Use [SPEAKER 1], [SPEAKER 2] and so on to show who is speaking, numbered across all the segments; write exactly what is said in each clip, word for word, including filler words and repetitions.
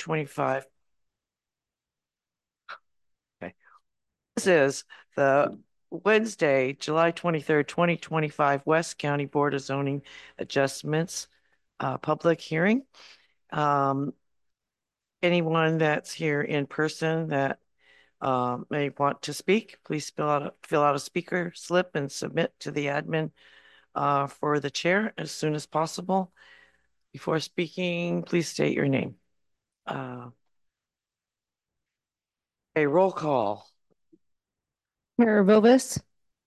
[SPEAKER 1] twenty-five. Okay. This is the Wednesday, July twenty-third, twenty twenty-five, West County Board of Zoning Adjustments, uh, public hearing. Um, anyone that's here in person that um, may want to speak, please fill out a, fill out a speaker slip and submit to the admin uh, for the chair as soon as possible. Before speaking, please state your name. Uh, a roll call.
[SPEAKER 2] Chair Vilbis.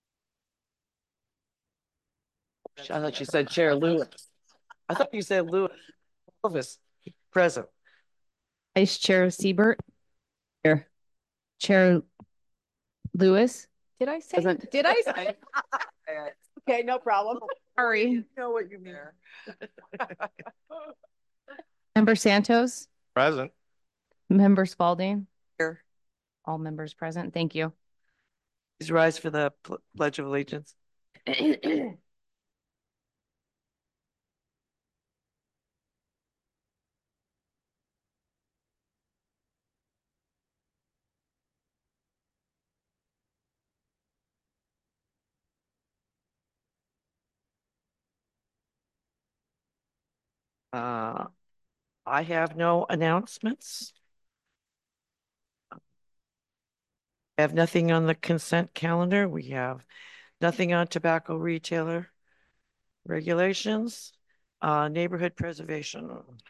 [SPEAKER 1] I thought you said Chair Lewis. I thought you said Lewis. Lewis, present.
[SPEAKER 2] Vice Chair Siebert. Here. Chair Lewis. Did I say?
[SPEAKER 1] Present.
[SPEAKER 2] Did I say?
[SPEAKER 1] Okay, no problem.
[SPEAKER 2] Sorry.
[SPEAKER 1] You know what you mean.
[SPEAKER 2] Member Santos.
[SPEAKER 3] Present.
[SPEAKER 2] Member Spalding.
[SPEAKER 1] Here.
[SPEAKER 2] All members present. Thank you.
[SPEAKER 1] Please rise for the pl Pledge of Allegiance. Uh, I have no announcements. I have nothing on the consent calendar. We have nothing on tobacco retailer regulations, uh, neighborhood preservation.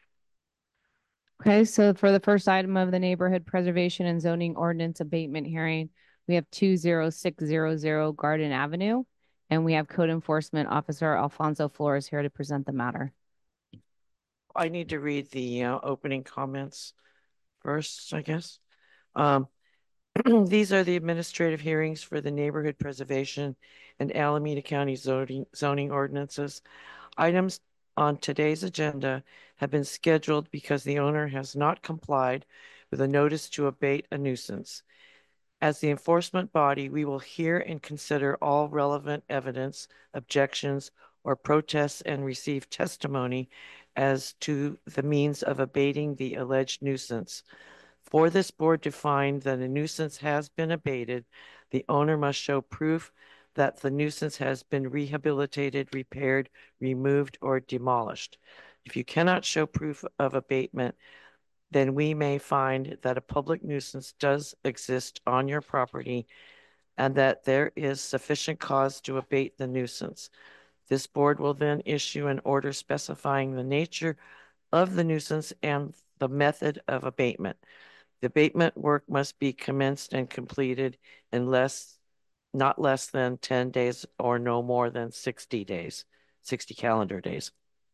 [SPEAKER 2] Okay, so for the first item of the neighborhood preservation and zoning ordinance abatement hearing, we have two zero six zero zero Garden Avenue, and we have Code Enforcement Officer Alfonso Flores here to present the matter.
[SPEAKER 1] I need to read the uh, opening comments first, I guess. Um, these are the administrative hearings for the neighborhood preservation and Alameda County zoning, zoning ordinances. Items on today's agenda have been scheduled because the owner has not complied with a notice to abate a nuisance. As the enforcement body, we will hear and consider all relevant evidence, objections, or protests and receive testimony as to the means of abating the alleged nuisance. For this board to find that a nuisance has been abated, the owner must show proof that the nuisance has been rehabilitated, repaired, removed, or demolished. If you cannot show proof of abatement, then we may find that a public nuisance does exist on your property and that there is sufficient cause to abate the nuisance. This board will then issue an order specifying the nature of the nuisance and the method of abatement. The abatement work must be commenced and completed in less, not less than ten days or no more than sixty days, sixty calendar days.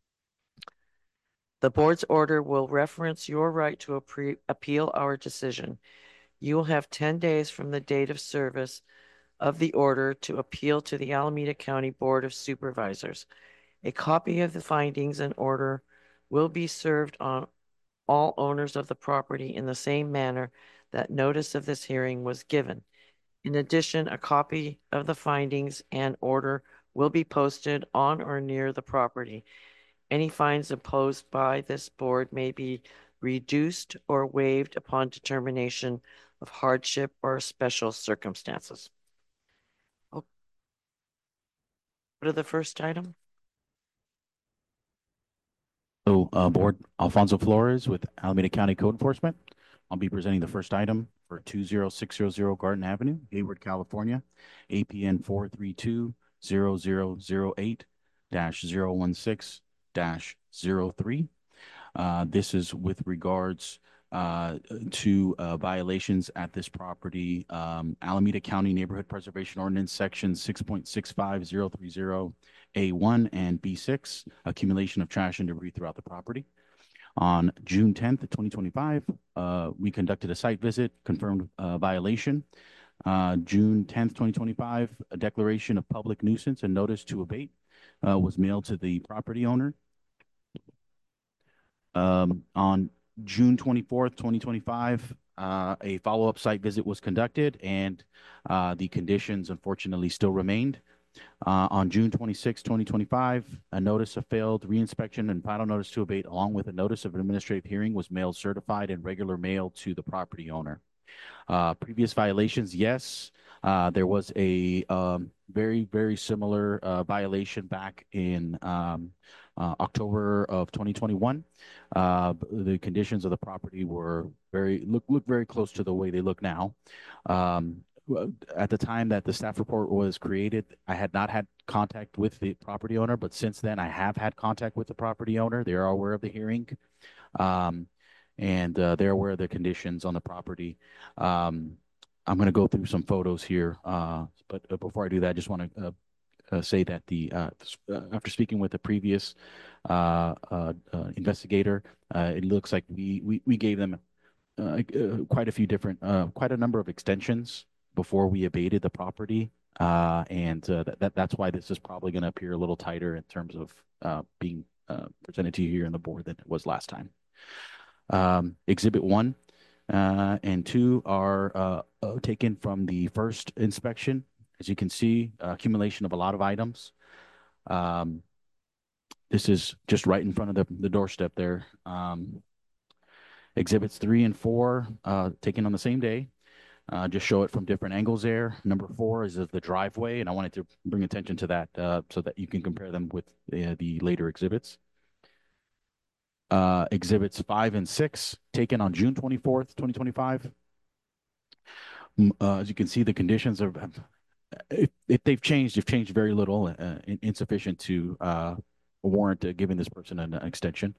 [SPEAKER 1] The board's order will reference your right to appeal our decision. You will have ten days from the date of service of the order to appeal to the Alameda County Board of Supervisors. A copy of the findings and order will be served on all owners of the property in the same manner that notice of this hearing was given. In addition, a copy of the findings and order will be posted on or near the property. Any fines imposed by this board may be reduced or waived upon determination of hardship or special circumstances. Oh. Go to the first item.
[SPEAKER 4] So, uh, Board, Alfonso Flores with Alameda County Code Enforcement. I'll be presenting the first item for two zero six zero zero Garden Avenue, Hayward, California, A P N four three two zero zero zero eight dash zero one six dash zero three. Uh, this is with regards uh, to uh, violations at this property. Um, Alameda County Neighborhood Preservation Ordinance, Section six point six five zero three zero A one and B six, accumulation of trash and debris throughout the property. On June tenth, twenty twenty-five, uh, we conducted a site visit, confirmed uh, violation. Uh, June tenth, twenty twenty-five, a declaration of public nuisance and notice to abate uh, was mailed to the property owner. Um, on June twenty-fourth, twenty twenty-five, uh, a follow-up site visit was conducted, and uh, the conditions unfortunately still remained. Uh, on June twenty-sixth, twenty twenty-five, a notice of failed reinspection and final notice to abate, along with a notice of an administrative hearing, was mailed certified and regular mail to the property owner. Uh, previous violations, yes. Uh, there was a um, very, very similar uh, violation back in um, uh, October of twenty twenty-one. Uh, the conditions of the property were very look look very close to the way they look now. Um, at the time that the staff report was created, I had not had contact with the property owner, but since then I have had contact with the property owner. They are aware of the hearing. Um, and uh, they're aware of the conditions on the property. Um, I'm going to go through some photos here, uh, but uh, before I do that, I just want to uh, uh, say that the uh, uh, after speaking with the previous uh, uh, uh, investigator, uh, it looks like we we, we gave them uh, uh, quite a few different, uh, quite a number of extensions before we abated the property, uh, and uh, that, that that's why this is probably going to appear a little tighter in terms of uh, being uh, presented to you here on the board than it was last time. Um, exhibit one uh, and two are uh, uh, taken from the first inspection. As you can see, uh, accumulation of a lot of items. Um, this is just right in front of the, the doorstep there. Um, exhibits three and four uh, taken on the same day. Uh, just show it from different angles there. Number four is of the driveway, and I wanted to bring attention to that uh, so that you can compare them with the, the later exhibits. Uh, exhibits five and six taken on June twenty-fourth, twenty twenty-five. Uh, as you can see, the conditions are, if, if they've changed, they've changed very little, uh, insufficient to uh, warrant uh, giving this person an extension.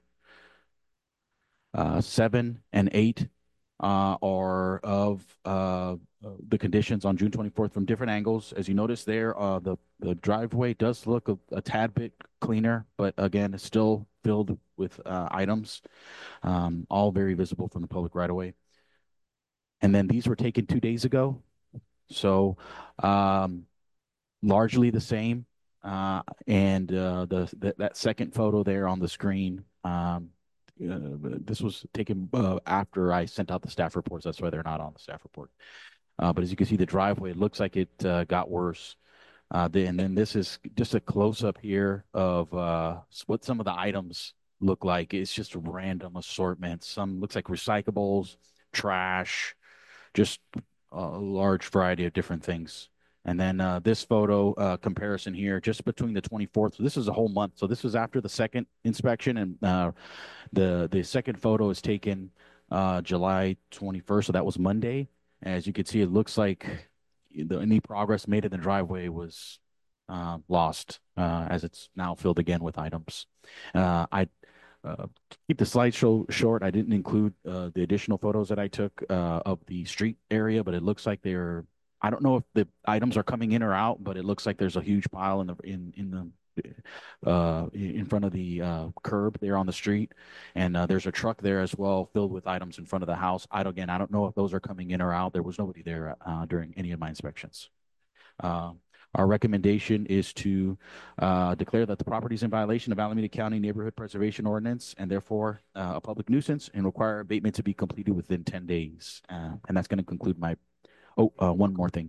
[SPEAKER 4] Uh, seven and eight uh, are of uh, the conditions on June twenty-fourth from different angles. As you notice there, uh, the, the driveway does look a, a tad bit cleaner, but again, it's still filled with uh, items, um, all very visible from the public right away. And then these were taken two days ago. So um, largely the same. Uh, and uh, the, the that second photo there on the screen, um, uh, this was taken uh, after I sent out the staff reports. That's why they're not on the staff report. Uh, but as you can see, the driveway, it looks like it uh, got worse. Uh, the, and then this is just a close-up here of uh, what some of the items look like. It's just a random assortment. Some looks like recyclables, trash, just a large variety of different things. And then uh, this photo uh, comparison here, just between the twenty-fourth. So this is a whole month. So this was after the second inspection, and uh, the the second photo is taken uh, July twenty-first. So that was Monday. As you can see, it looks like the, any progress made in the driveway was uh, lost, uh, as it's now filled again with items. Uh, I uh, keep the slideshow short. I didn't include uh, the additional photos that I took uh, of the street area, but it looks like they're, I don't know if the items are coming in or out, but it looks like there's a huge pile in the in in the uh, in front of the uh, curb there on the street, and uh, there's a truck there as well filled with items in front of the house. I don't, again, I don't know if those are coming in or out. There was nobody there uh, during any of my inspections. Uh, Our recommendation is to uh, declare that the property is in violation of Alameda County Neighborhood Preservation Ordinance and therefore uh, a public nuisance, and require abatement to be completed within ten days. Uh, and that's going to conclude my, oh, uh, one more thing.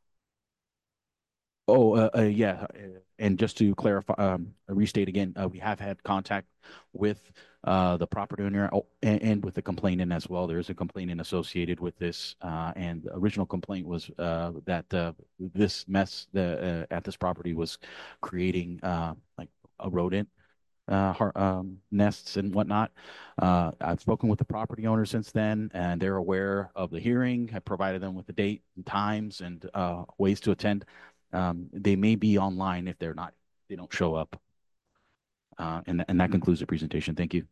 [SPEAKER 4] Oh, uh, uh, yeah. uh, And just to clarify, um, restate again, uh, we have had contact with uh, the property owner, oh, and, and with the complainant as well. There is a complainant associated with this. Uh, and the original complaint was uh, that uh, this mess the, uh, at this property was creating uh, like a rodent uh, har- um, nests and whatnot. Uh, I've spoken with the property owner since then, and they're aware of the hearing. I provided them with the date and times and uh, ways to attend. Um, they may be online if they're not, they don't show up. Uh, and, and that concludes the presentation. Thank you.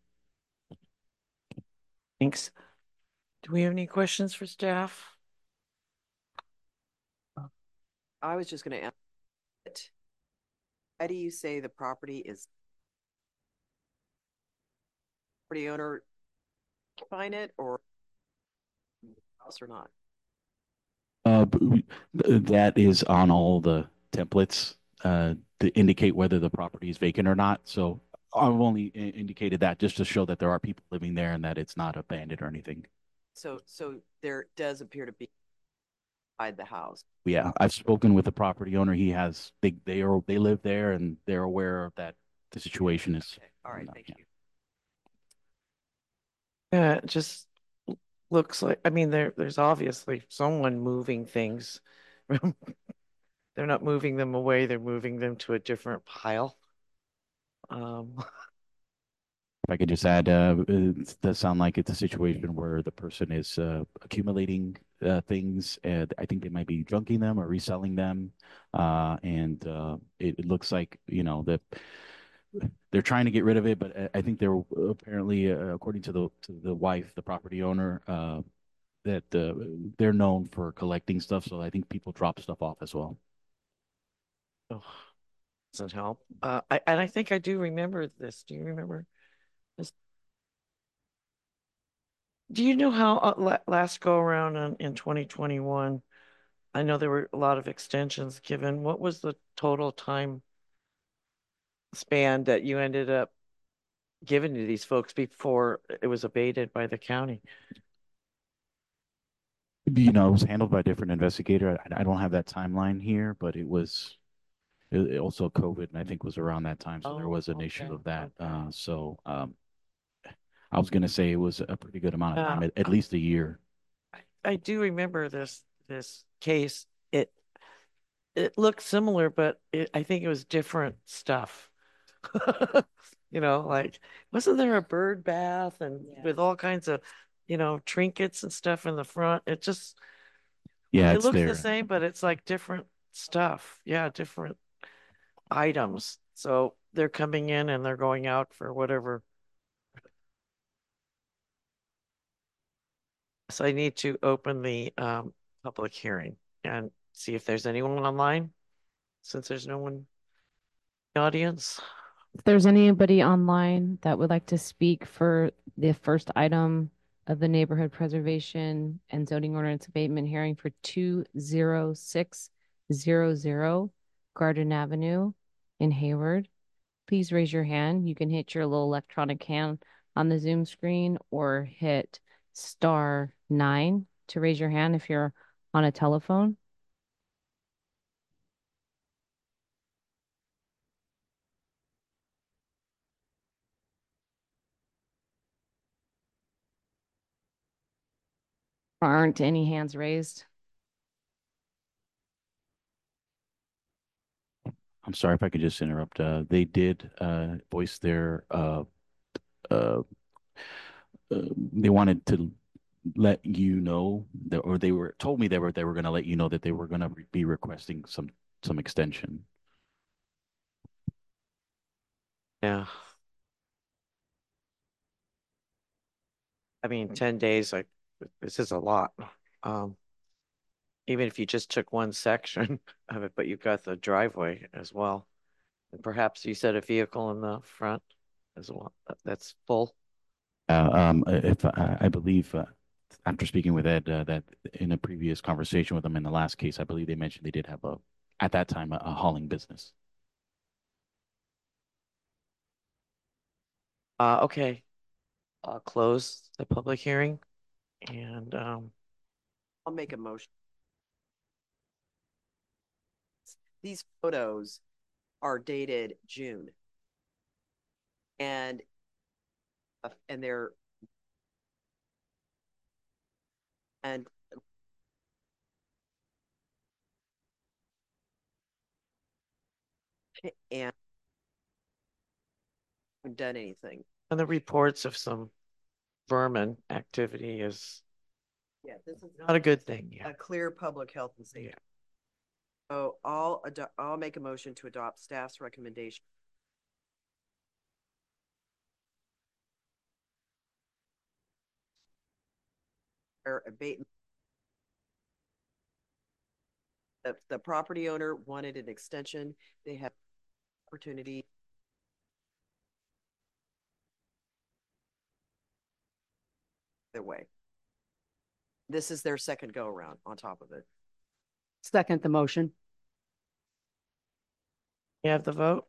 [SPEAKER 1] Thanks. Do we have any questions for staff?
[SPEAKER 3] I was just gonna ask, it. How do you say the property is property owner find it or house or not?
[SPEAKER 4] Uh, b- we- th- that is on all the templates uh, to indicate whether the property is vacant or not. So I've only i- indicated that just to show that there are people living there and that it's not abandoned or anything.
[SPEAKER 3] So, so there does appear to be Hide the house.
[SPEAKER 4] Yeah, I've spoken with the property owner. He has, they, they are, they live there and they're aware of that the situation is.
[SPEAKER 3] Okay, all right,
[SPEAKER 4] no,
[SPEAKER 3] thank
[SPEAKER 4] yeah.
[SPEAKER 3] you.
[SPEAKER 1] Yeah, it just l- looks like, I mean, there, there's obviously someone moving things. They're not moving them away, they're moving them to a different pile. Um,
[SPEAKER 4] If I could just add, uh, it does sound like it's a situation where the person is uh, accumulating uh, things, and I think they might be junking them or reselling them. Uh, and uh, it, it looks like, you know, that they're trying to get rid of it, but I- I think they're apparently, uh, according to the to the wife, the property owner, uh, that uh, they're known for collecting stuff. So I think people drop stuff off as well.
[SPEAKER 1] oh, doesn't help. Uh, I, and I think I do remember this. Do you remember this? Do you know how uh, la last go around in, in twenty twenty-one? I know there were a lot of extensions given. What was the total time span that you ended up giving to these folks before it was abated by the county?
[SPEAKER 4] You know, it was handled by a different investigator. I, I don't have that timeline here, but it was it, it also COVID, and I think was around that time. So there
[SPEAKER 1] Oh,
[SPEAKER 4] was an issue
[SPEAKER 1] okay,
[SPEAKER 4] of that.
[SPEAKER 1] okay.
[SPEAKER 4] Uh, so um, I was gonna say it was a pretty good amount of
[SPEAKER 1] Yeah.
[SPEAKER 4] time, at, at least a year.
[SPEAKER 1] I, I do remember this this case. It it looked similar, but it, I think it was different stuff. You know, like wasn't there a bird bath and
[SPEAKER 3] Yeah.
[SPEAKER 1] with all kinds of, you know, trinkets and stuff in the front? It just
[SPEAKER 4] Yeah,
[SPEAKER 1] it
[SPEAKER 4] it's
[SPEAKER 1] looks the
[SPEAKER 4] there.
[SPEAKER 1] same, but it's like different stuff. Yeah, different items. So they're coming in and they're going out for whatever. So I need to open the um public hearing and see if there's anyone online, since there's no one in the audience.
[SPEAKER 2] If there's anybody online that would like to speak for the first item of the neighborhood preservation and zoning ordinance abatement hearing for two zero six zero zero Garden Avenue in Hayward, please raise your hand. You can hit your little electronic hand on the Zoom screen or hit star nine to raise your hand if you're on a telephone. Aren't any hands raised?
[SPEAKER 4] I'm sorry if I could just interrupt. Uh, they did uh, voice their uh, uh, uh, they wanted to let you know that, or they were told me they were they were going to let you know that they were going to be requesting some some extension.
[SPEAKER 1] Yeah. I mean, ten days, like this is a lot. Um, even if you just took one section of it, but you've got the driveway as well. And perhaps you said a vehicle in the front as well. That- That's full.
[SPEAKER 4] Uh, um, if uh, I believe uh, after speaking with Ed, uh, that in a previous conversation with them in the last case, I believe they mentioned they did have a at that time a, a hauling business.
[SPEAKER 1] Uh, okay. I'll close the public hearing and um,
[SPEAKER 3] I'll make a motion. These photos are dated June. And uh, and they're and and haven't done anything.
[SPEAKER 1] and the reports of some vermin activity is
[SPEAKER 3] Yeah, this is
[SPEAKER 1] not a good thing. Yeah.
[SPEAKER 3] a clear public health and safety.
[SPEAKER 1] Yeah.
[SPEAKER 3] So I'll ado- I'll make a motion to adopt staff's recommendation. Or abatement. The, the property owner wanted an extension. They have opportunity. Their way. This is their second go around on top of it.
[SPEAKER 5] Second the motion.
[SPEAKER 1] You have the vote?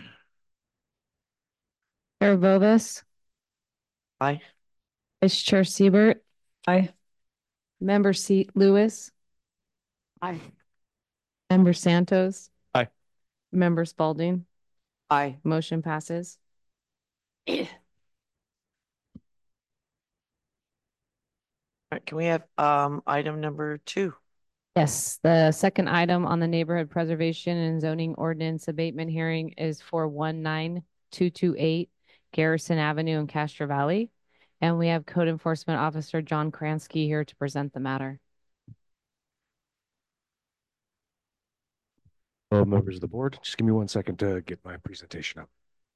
[SPEAKER 2] Chair Vovis,
[SPEAKER 1] Aye.
[SPEAKER 2] Vice Chair Siebert,
[SPEAKER 5] Aye.
[SPEAKER 2] Member Seat Lewis,
[SPEAKER 5] Aye.
[SPEAKER 2] Member Santos.
[SPEAKER 6] Aye.
[SPEAKER 2] Member Spalding.
[SPEAKER 3] Aye.
[SPEAKER 2] Motion passes.
[SPEAKER 1] All right, can we have um item number two?
[SPEAKER 2] Yes, the second item on the neighborhood preservation and zoning ordinance abatement hearing is for one nine two two eight Garrison Avenue in Castro Valley. And we have Code Enforcement Officer John Kransky here to present the matter.
[SPEAKER 6] Hello, members of the board. Just give me one second to get my presentation up.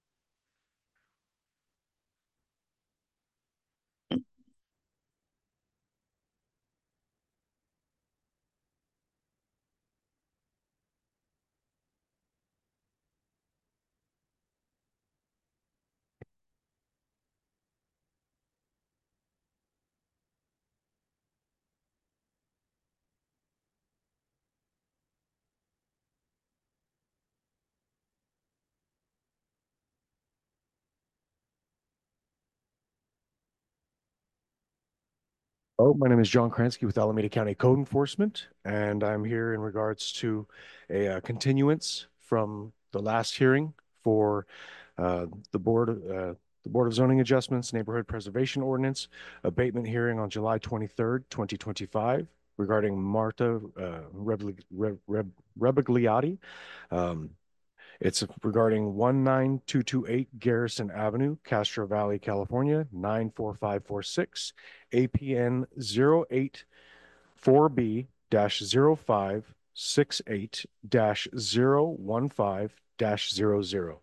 [SPEAKER 6] Oh, my name is John Kransky with Alameda County Code Enforcement, and I'm here in regards to a uh, continuance from the last hearing for uh, the board, uh, the Board of Zoning Adjustments Neighborhood Preservation Ordinance abatement hearing on July twenty-third, twenty twenty-five, regarding Marta uh, Rebli- Reb- Reb- Rebagliati. Um, It's regarding one nine two two eight Garrison Avenue, Castro Valley, California, nine four five four six, A P N zero eight four B dash zero five six eight dash zero one five dash zero zero.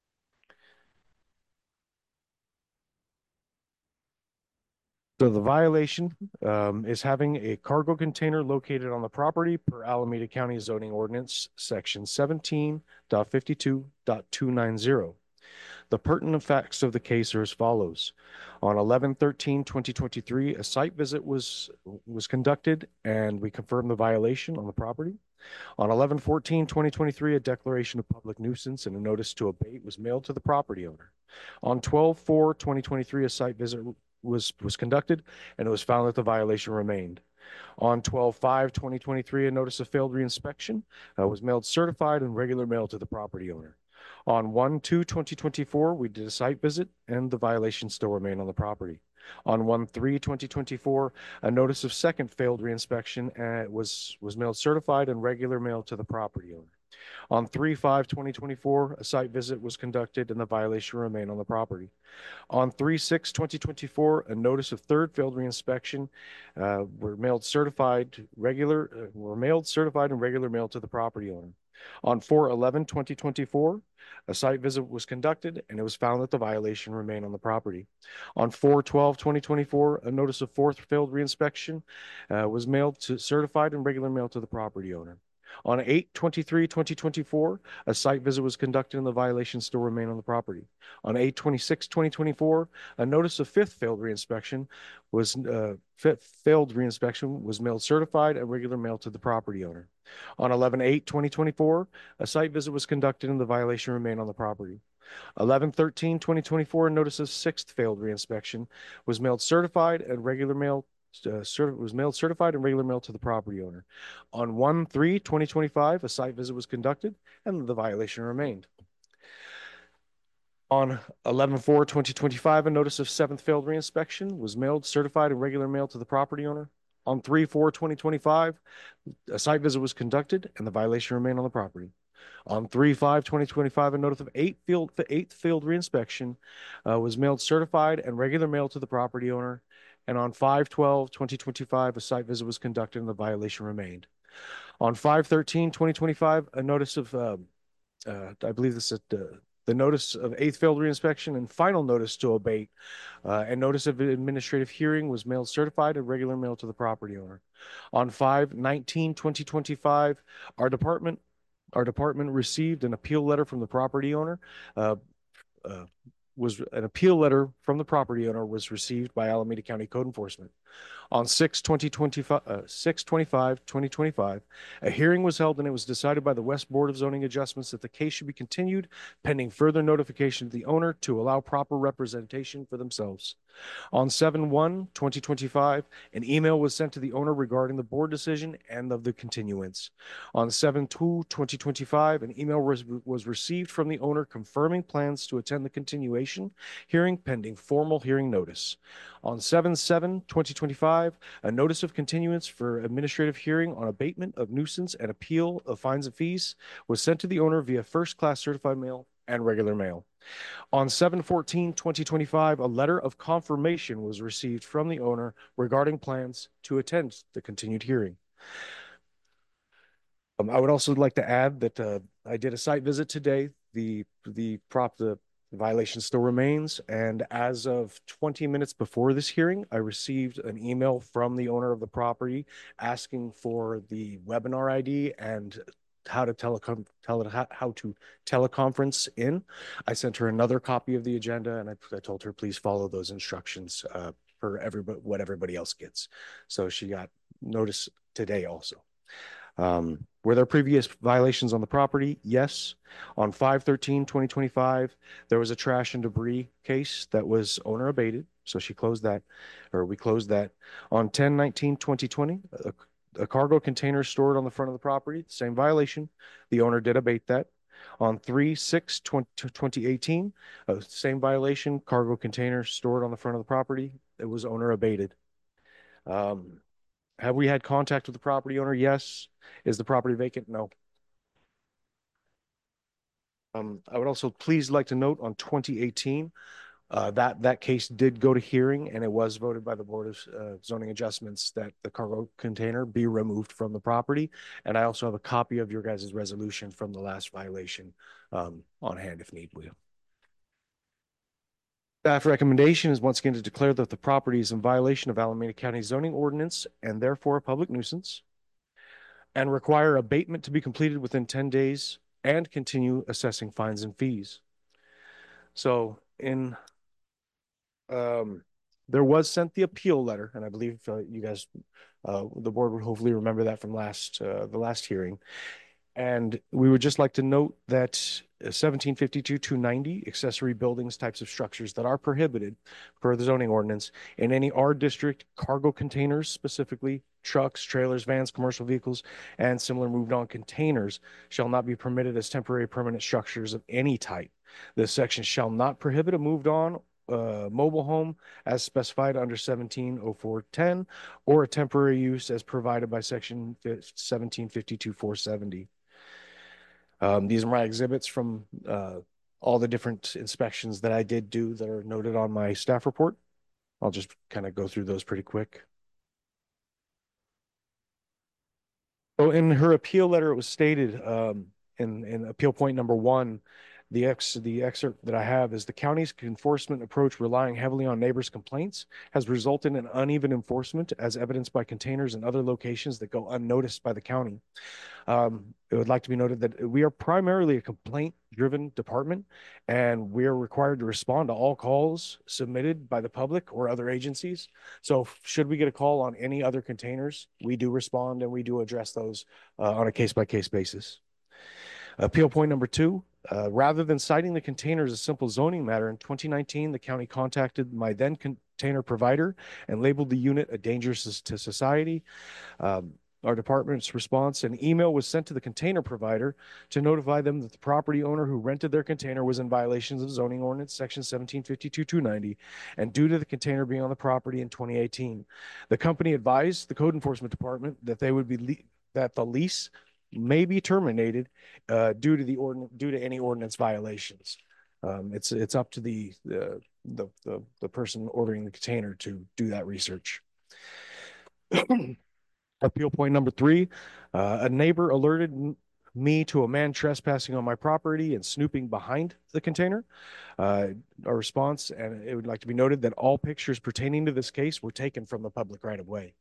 [SPEAKER 6] So the violation um, is having a cargo container located on the property per Alameda County zoning ordinance, section seventeen point fifty-two point two nine zero. The pertinent facts of the case are as follows. On eleven thirteen twenty twenty-three, a site visit was, was conducted and we confirmed the violation on the property. On eleven fourteen twenty twenty-three, a declaration of public nuisance and a notice to abate was mailed to the property owner. On twelve four twenty twenty-three, a site visit was, was conducted and it was found that the violation remained. On twelve five twenty twenty-three, a notice of failed reinspection uh, was mailed certified and regular mail to the property owner. On one two twenty twenty-four, we did a site visit and the violation still remained on the property. On one three twenty twenty-four, a notice of second failed reinspection uh, was, was mailed certified and regular mail to the property owner. On three five twenty twenty-four, a site visit was conducted and the violation remained on the property. On three six twenty twenty-four, a notice of third failed reinspection uh, were mailed certified, regular, uh, were mailed certified and regular mail to the property owner. On four eleven twenty twenty-four, a site visit was conducted and it was found that the violation remained on the property. On four twelve twenty twenty-four, a notice of fourth failed reinspection uh, was mailed to certified and regular mail to the property owner. On eight twenty-three twenty twenty-four, a site visit was conducted and the violation still remained on the property. On eight twenty-six twenty twenty-four, a notice of fifth failed reinspection was uh, fifth failed reinspection was mailed certified and regular mail to the property owner. On eleven eight twenty twenty-four, a site visit was conducted and the violation remained on the property. eleven thirteen twenty twenty-four, a notice of sixth failed reinspection was mailed certified and regular mail uh, cert was mailed certified and regular mail to the property owner. On one three twenty twenty-five, a site visit was conducted and the violation remained. On eleven four twenty twenty-five, a notice of seventh failed reinspection was mailed certified and regular mail to the property owner. On three four twenty twenty-five, a site visit was conducted and the violation remained on the property. On three five twenty twenty-five, a notice of eight field, eighth failed reinspection uh, was mailed certified and regular mail to the property owner. And on five twelve twenty twenty-five, a site visit was conducted and the violation remained. On five thirteen twenty twenty-five, a notice of, uh, uh, I believe this is the, the notice of eighth failed reinspection and final notice to abate uh, and notice of administrative hearing was mailed certified and regular mail to the property owner. On five nineteen twenty twenty-five, our department Our department received an appeal letter from the property owner. Uh, uh, was an appeal letter from the property owner was received by Alameda County Code Enforcement. On six twenty twenty-five, uh, six twenty-five twenty twenty-five, a hearing was held and it was decided by the West Board of Zoning Adjustments that the case should be continued pending further notification to the owner to allow proper representation for themselves. On seven one twenty twenty-five, an email was sent to the owner regarding the board decision and of the continuance. On seven two twenty twenty-five, an email was, was received from the owner confirming plans to attend the continuation hearing pending formal hearing notice. On seven seven twenty twenty-five, a notice of continuance for administrative hearing on abatement of nuisance and appeal of fines and fees was sent to the owner via first-class certified mail and regular mail. On seven fourteen twenty twenty-five, a letter of confirmation was received from the owner regarding plans to attend the continued hearing. Um, I would also like to add that uh, I did a site visit today. The the prop the violation still remains, and as of twenty minutes before this hearing, I received an email from the owner of the property asking for the webinar I D and how to telecom tele how, how to teleconference in. I sent her another copy of the agenda, and I, I told her please follow those instructions uh, for everybody what everybody else gets. So she got notice today also. Um, were there previous violations on the property? Yes. On five thirteen twenty twenty-five, there was a trash and debris case that was owner abated. So she closed that, or we closed that. On ten nineteen twenty twenty, a, a cargo container stored on the front of the property, same violation. The owner did abate that. On three six twenty eighteen, uh, same violation, cargo container stored on the front of the property. It was owner abated. Um, Have we had contact with the property owner? Yes. Is the property vacant? No. Um, I would also please like to note on twenty eighteen, uh, that that case did go to hearing, and it was voted by the Board of uh, Zoning Adjustments that the cargo container be removed from the property. And I also have a copy of your guys' resolution from the last violation um, on hand if need be. Staff recommendation is once again to declare that the property is in violation of Alameda County zoning ordinance and therefore a public nuisance, and require abatement to be completed within ten days and continue assessing fines and fees. So in, um, there was sent the appeal letter, and I believe uh, you guys, uh, the board would hopefully remember that from last, uh, the last hearing. And we would just like to note that seventeen fifty-two two ninety accessory buildings, types of structures that are prohibited per the zoning ordinance in any R district, cargo containers specifically, trucks, trailers, vans, commercial vehicles, and similar moved on containers shall not be permitted as temporary permanent structures of any type. This section shall not prohibit a moved on uh, mobile home as specified under seventeen oh four ten or a temporary use as provided by section seventeen fifty-two four seventy. Um, these are my exhibits from uh, all the different inspections that I did do that are noted on my staff report. I'll just kind of go through those pretty quick. So in her appeal letter, it was stated um, in, in appeal point number one, the ex the excerpt that I have is the county's enforcement approach relying heavily on neighbors' complaints has resulted in uneven enforcement as evidenced by containers and other locations that go unnoticed by the county. Um, it would like to be noted that we are primarily a complaint-driven department, and we are required to respond to all calls submitted by the public or other agencies. So should we get a call on any other containers, we do respond and we do address those uh, on a case-by-case basis. Appeal point number two, uh, rather than citing the container as a simple zoning matter, in twenty nineteen, the county contacted my then container provider and labeled the unit a danger to society. Um, Our department's response, an email was sent to the container provider to notify them that the property owner who rented their container was in violations of zoning ordinance section seventeen fifty-two two ninety, and due to the container being on the property in twenty eighteen, the company advised the code enforcement department that they would be that the lease may be terminated uh, due to the ordinance due to any ordinance violations. Um, it's it's up to the, the the the the person ordering the container to do that research. Appeal point number three, uh, a neighbor alerted me to a man trespassing on my property and snooping behind the container. Uh, our response, and it would like to be noted that all pictures pertaining to this case were taken from the public right of way.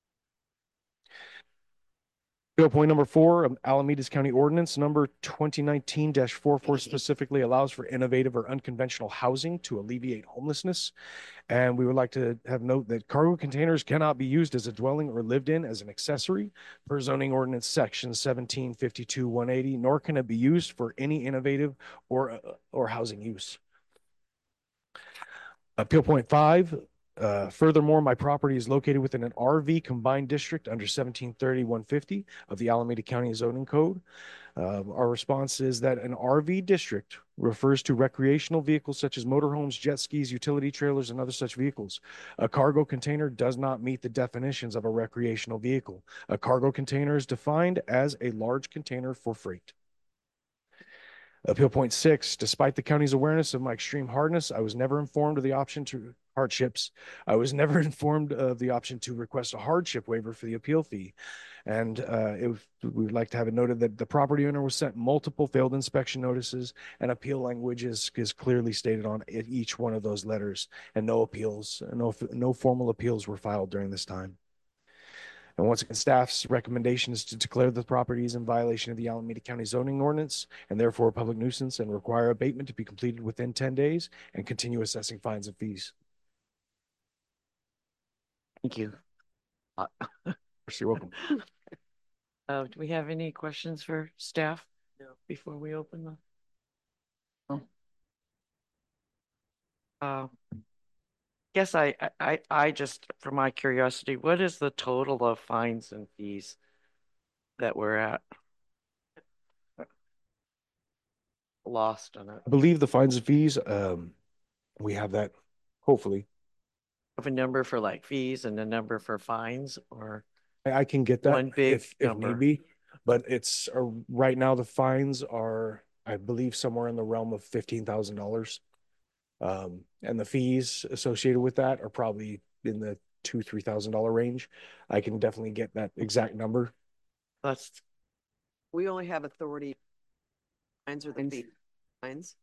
[SPEAKER 6] Appeal point number four, um, Alameda's County Ordinance number twenty nineteen dash forty-four specifically allows for innovative or unconventional housing to alleviate homelessness. And we would like to have note that cargo containers cannot be used as a dwelling or lived in as an accessory per zoning ordinance section seventeen fifty-two one eighty, nor can it be used for any innovative or, uh, or housing use. Appeal point five, uh, furthermore, my property is located within an R V combined district under seventeen thirty one fifty of the Alameda County zoning code. Uh, our response is that an R V district refers to recreational vehicles such as motorhomes, jet skis, utility trailers, and other such vehicles. A cargo container does not meet the definitions of a recreational vehicle. A cargo container is defined as a large container for freight. Appeal point six, despite the county's awareness of my extreme hardness, I was never informed of the option to hardships. I was never informed of the option to request a hardship waiver for the appeal fee. And uh, it, we would like to have it noted that the property owner was sent multiple failed inspection notices, and appeal language is, is clearly stated on each one of those letters, and no appeals, no, no formal appeals were filed during this time. And once again, staff's recommendation is to declare the property is in violation of the Alameda County zoning ordinance and therefore a public nuisance, and require abatement to be completed within ten days and continue assessing fines and fees.
[SPEAKER 1] Thank you. Uh,
[SPEAKER 6] You're welcome.
[SPEAKER 1] Uh, do we have any questions for staff? No. Before we open them? No. Uh, guess I, I, I just, for my curiosity, what is the total of fines and fees that we're at? Lost on it.
[SPEAKER 6] I believe the fines and fees, um, we have that, hopefully.
[SPEAKER 1] Have a number for like fees and a number for fines, or
[SPEAKER 6] I, I can get that
[SPEAKER 1] one big
[SPEAKER 6] if, if
[SPEAKER 1] number?
[SPEAKER 6] need be, but it's, uh, right now the fines are, I believe, somewhere in the realm of fifteen thousand dollars. Um, and the fees associated with that are probably in the two, three thousand dollar range. I can definitely get that exact number.
[SPEAKER 1] That's
[SPEAKER 3] We only have authority. Fines or the fee fines.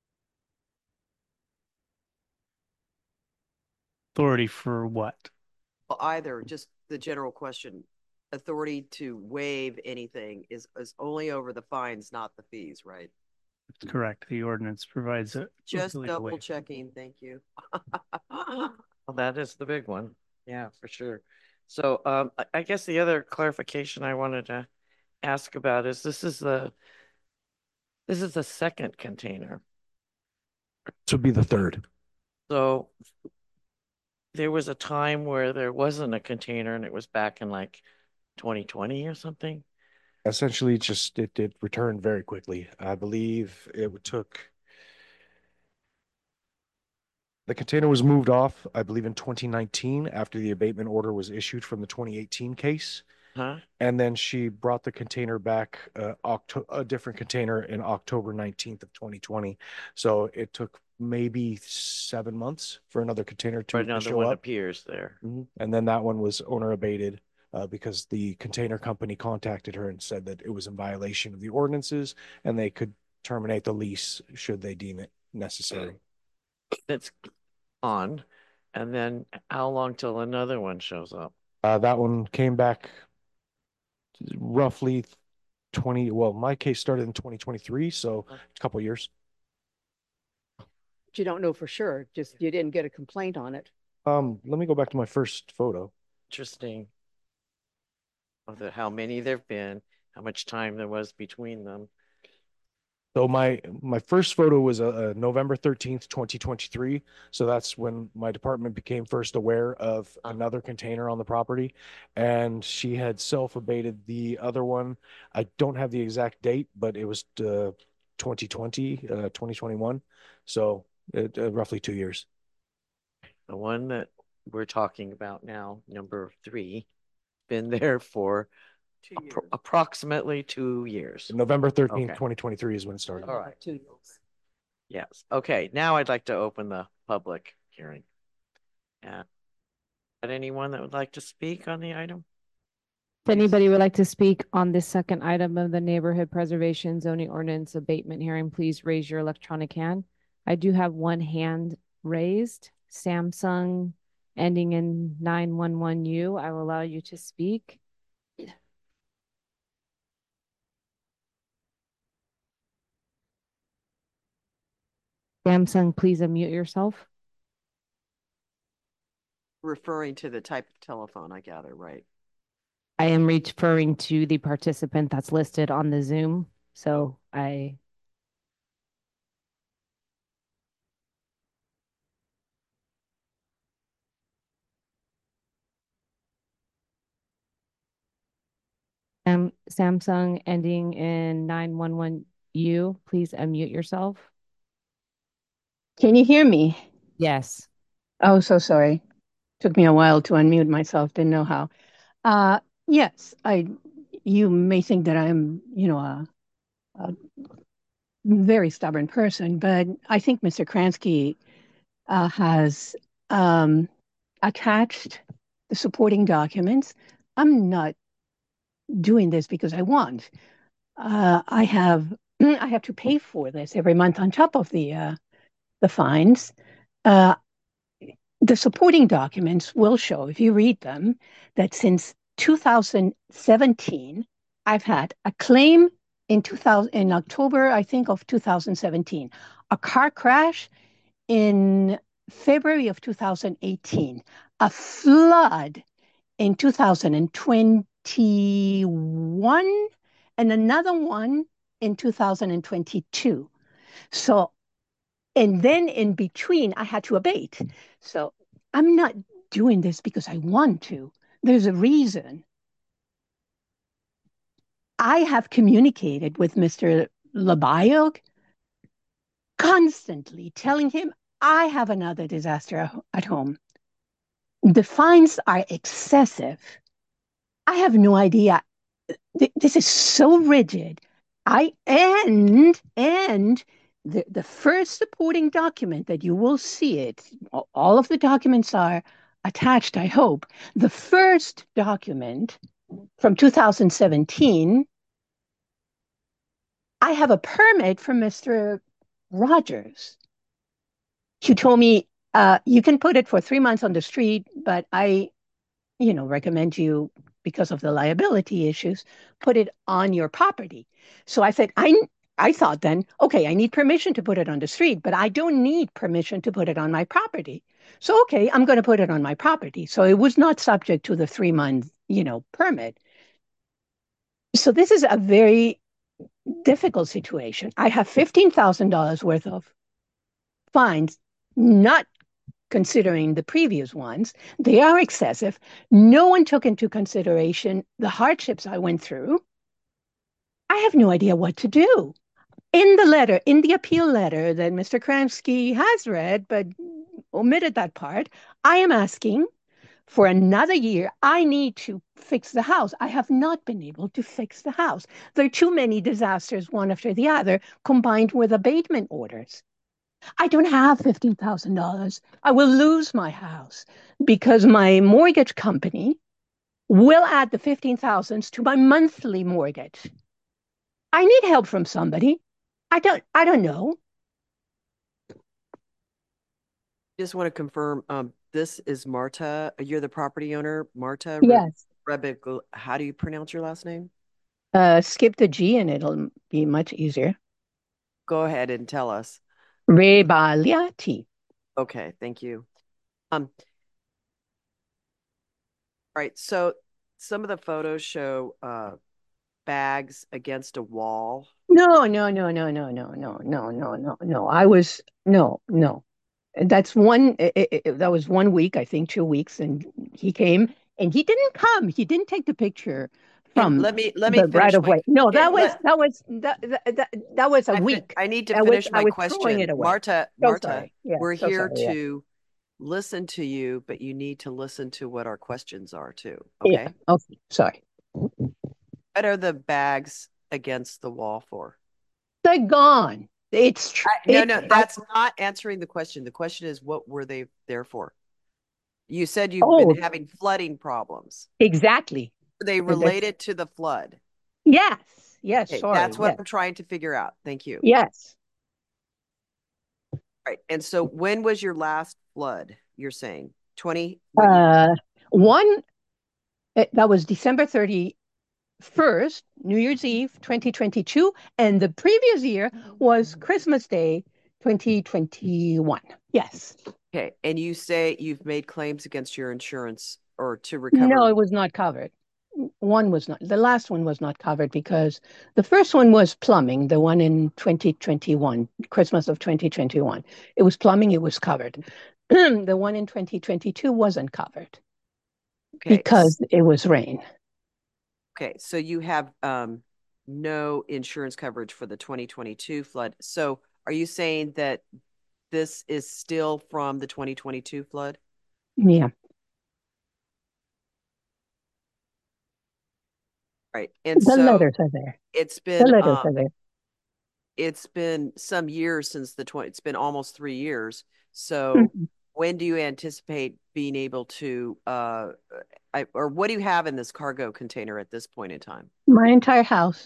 [SPEAKER 7] Authority for what?
[SPEAKER 3] Well, either, just the general question. Authority to waive anything is, is only over the fines, not the fees, right?
[SPEAKER 7] That's correct. The ordinance provides it.
[SPEAKER 3] Just double checking, thank you.
[SPEAKER 1] well, that is the big one. Yeah, for sure. So um, I, I guess the other clarification I wanted to ask about is this is the this is the second container.
[SPEAKER 6] This would be the third.
[SPEAKER 1] So there was a time where there wasn't a container, and it was back in like twenty twenty or something.
[SPEAKER 6] Essentially, just it did return very quickly. I believe it took. The container was moved off, I believe, in twenty nineteen after the abatement order was issued from the twenty eighteen case.
[SPEAKER 1] Huh?
[SPEAKER 6] And then she brought the container back, uh, Octo a different container in October nineteenth of twenty twenty. So it took maybe seven months for another container to,
[SPEAKER 1] Or
[SPEAKER 6] to
[SPEAKER 1] another
[SPEAKER 6] show
[SPEAKER 1] one
[SPEAKER 6] up.
[SPEAKER 1] appears there.
[SPEAKER 6] Mhm. And then that one was owner abated, uh, because the container company contacted her and said that it was in violation of the ordinances and they could terminate the lease should they deem it necessary.
[SPEAKER 1] It's on, and then how long till another one shows up?
[SPEAKER 6] Uh, that one came back roughly twenty, well, my case started in twenty twenty-three, so a couple years.
[SPEAKER 5] But you don't know for sure, just you didn't get a complaint on it.
[SPEAKER 6] Um, let me go back to my first photo.
[SPEAKER 1] Interesting. Of the how many there've been, how much time there was between them.
[SPEAKER 6] So my my first photo was uh, uh, November thirteenth, twenty twenty-three. So that's when my department became first aware of another container on the property, and she had self-abated the other one. I don't have the exact date, but it was uh, twenty twenty, uh, twenty twenty-one. So it, uh, roughly two years.
[SPEAKER 1] The one that we're talking about now, number three, been there for
[SPEAKER 3] Two
[SPEAKER 1] appro-
[SPEAKER 3] years.
[SPEAKER 1] approximately two years.
[SPEAKER 6] November thirteenth,
[SPEAKER 1] Okay.
[SPEAKER 6] twenty twenty-three is when it started.
[SPEAKER 1] All right.
[SPEAKER 5] Two years.
[SPEAKER 1] Yes. Okay. Now I'd like to open the public hearing. Yeah. Got anyone that would like to speak on the item?
[SPEAKER 2] If anybody would like to speak on this second item of the neighborhood preservation zoning ordinance abatement hearing, please raise your electronic hand. I do have one hand raised. Samsung ending in nine one one U. I will allow you to speak. Samsung, please unmute yourself.
[SPEAKER 3] Referring to the type of telephone, I gather, right?
[SPEAKER 2] I am referring to the participant that's listed on the Zoom. So I, Sam Samsung ending in nine one one U. Please unmute yourself.
[SPEAKER 5] Can you hear me?
[SPEAKER 2] Yes.
[SPEAKER 5] Oh, so sorry. Took me a while to unmute myself. Didn't know how. Uh, yes, I. You may think that I'm, you know, a, a very stubborn person, but I think Mister Kransky uh, has um, attached the supporting documents. I'm not doing this because I want. Uh, I have I have to pay for this every month on top of the uh, the fines. Uh, the supporting documents will show, if you read them, that since two thousand seventeen, I've had a claim in two thousand in October, I think, of two thousand seventeen, a car crash in February of two thousand eighteen, a flood in two thousand twenty-one, and another one in two thousand twenty-two. So, and then in between, I had to abate. So I'm not doing this because I want to. There's a reason. I have communicated with Mister Labayog constantly, telling him I have another disaster at home. The fines are excessive. I have no idea. This is so rigid. I and and the the first supporting document that you will see it. All of the documents are attached, I hope. The first document from two thousand seventeen, I have a permit from Mister Rogers. He told me uh, you can put it for three months on the street, but I, you know, recommend you, because of the liability issues, put it on your property. So I said, I I thought then, okay, I need permission to put it on the street, but I don't need permission to put it on my property. So okay, I'm going to put it on my property. So it was not subject to the three month, you know, permit. So this is a very difficult situation. I have fifteen thousand dollars worth of fines, not considering the previous ones. They are excessive. No one took into consideration the hardships I went through. I have no idea what to do. In the letter, in the appeal letter that Mister Kransky has read, but omitted that part, I am asking for another year. I need to fix the house. I have not been able to fix the house. There are too many disasters, one after the other, combined with abatement orders. I don't have fifteen thousand dollars. I will lose my house because my mortgage company will add the fifteen thousand dollars to my monthly mortgage. I need help from somebody. I don't I don't know.
[SPEAKER 3] Just want to confirm, um, this is Marta. You're the property owner, Marta?
[SPEAKER 5] Yes.
[SPEAKER 3] Rebic, how do you pronounce your last name?
[SPEAKER 5] Uh, skip the G and it'll be much easier.
[SPEAKER 3] Go ahead and tell us.
[SPEAKER 5] Rebaliati.
[SPEAKER 3] Okay, thank you. Um, all right, so some of the photos show uh bags against a wall.
[SPEAKER 5] No, no, no, no, no, no, no, no, no, no, no. I was no, no. That's one. It, it, that was one week, I think, two weeks, and he came, and he didn't come. He didn't take the picture
[SPEAKER 3] And
[SPEAKER 5] from
[SPEAKER 3] let me let me
[SPEAKER 5] the right
[SPEAKER 3] finish
[SPEAKER 5] of
[SPEAKER 3] my
[SPEAKER 5] way. No,
[SPEAKER 3] yeah,
[SPEAKER 5] that was
[SPEAKER 3] let-
[SPEAKER 5] that was that that, that, that was a
[SPEAKER 3] I, fin-
[SPEAKER 5] week.
[SPEAKER 3] I need to
[SPEAKER 5] I was
[SPEAKER 3] finish
[SPEAKER 5] I
[SPEAKER 3] my
[SPEAKER 5] was throwing
[SPEAKER 3] question.
[SPEAKER 5] it away.
[SPEAKER 3] Marta,
[SPEAKER 5] So
[SPEAKER 3] Marta,
[SPEAKER 5] sorry. Yeah,
[SPEAKER 3] we're
[SPEAKER 5] so
[SPEAKER 3] here
[SPEAKER 5] sorry, yeah.
[SPEAKER 3] to listen to you, but you need to listen to what our questions are too.
[SPEAKER 5] Yeah.
[SPEAKER 3] Okay.
[SPEAKER 5] Okay. Sorry.
[SPEAKER 3] What are the bags against the wall for?
[SPEAKER 5] They're gone. It's true.
[SPEAKER 3] I, no, no, that's not answering the question. The question is, what were they there for? You said you've
[SPEAKER 5] Oh,
[SPEAKER 3] been having flooding problems.
[SPEAKER 5] exactly.
[SPEAKER 3] Are they
[SPEAKER 5] That's-
[SPEAKER 3] related to the flood?
[SPEAKER 5] Yes. Yes.
[SPEAKER 3] Okay,
[SPEAKER 5] Sorry.
[SPEAKER 3] that's what
[SPEAKER 5] Yes.
[SPEAKER 3] I'm trying to figure out. Thank you.
[SPEAKER 5] Yes.
[SPEAKER 3] Right. And so when was your last flood? You're saying twenty?
[SPEAKER 5] Uh, one eh, that was December thirty-first, New Year's Eve, twenty twenty-two, and the previous year was Christmas Day, twenty twenty-one. Yes.
[SPEAKER 3] Okay. And you say you've made claims against your insurance or to recover?
[SPEAKER 5] No, it was not covered. One was not. The last one was not covered because the first one was plumbing, the one in twenty twenty-one, Christmas of twenty twenty-one. It was plumbing, it was covered. The one in twenty twenty-two wasn't covered
[SPEAKER 3] Okay.
[SPEAKER 5] because it was rain.
[SPEAKER 3] Okay, so you have um no insurance coverage for the twenty twenty-two flood. So are you saying that this is still from the twenty twenty-two flood?
[SPEAKER 5] Yeah,
[SPEAKER 3] Right. And
[SPEAKER 5] the
[SPEAKER 3] so
[SPEAKER 5] letters are there.
[SPEAKER 3] it's
[SPEAKER 5] The
[SPEAKER 3] been
[SPEAKER 5] letters
[SPEAKER 3] um
[SPEAKER 5] are there.
[SPEAKER 3] it's been some years since the twenty, it's been almost three years. So
[SPEAKER 5] Mhm.
[SPEAKER 3] when do you anticipate being able to uh I, or what do you have in this cargo container at this point in time?
[SPEAKER 5] My entire house.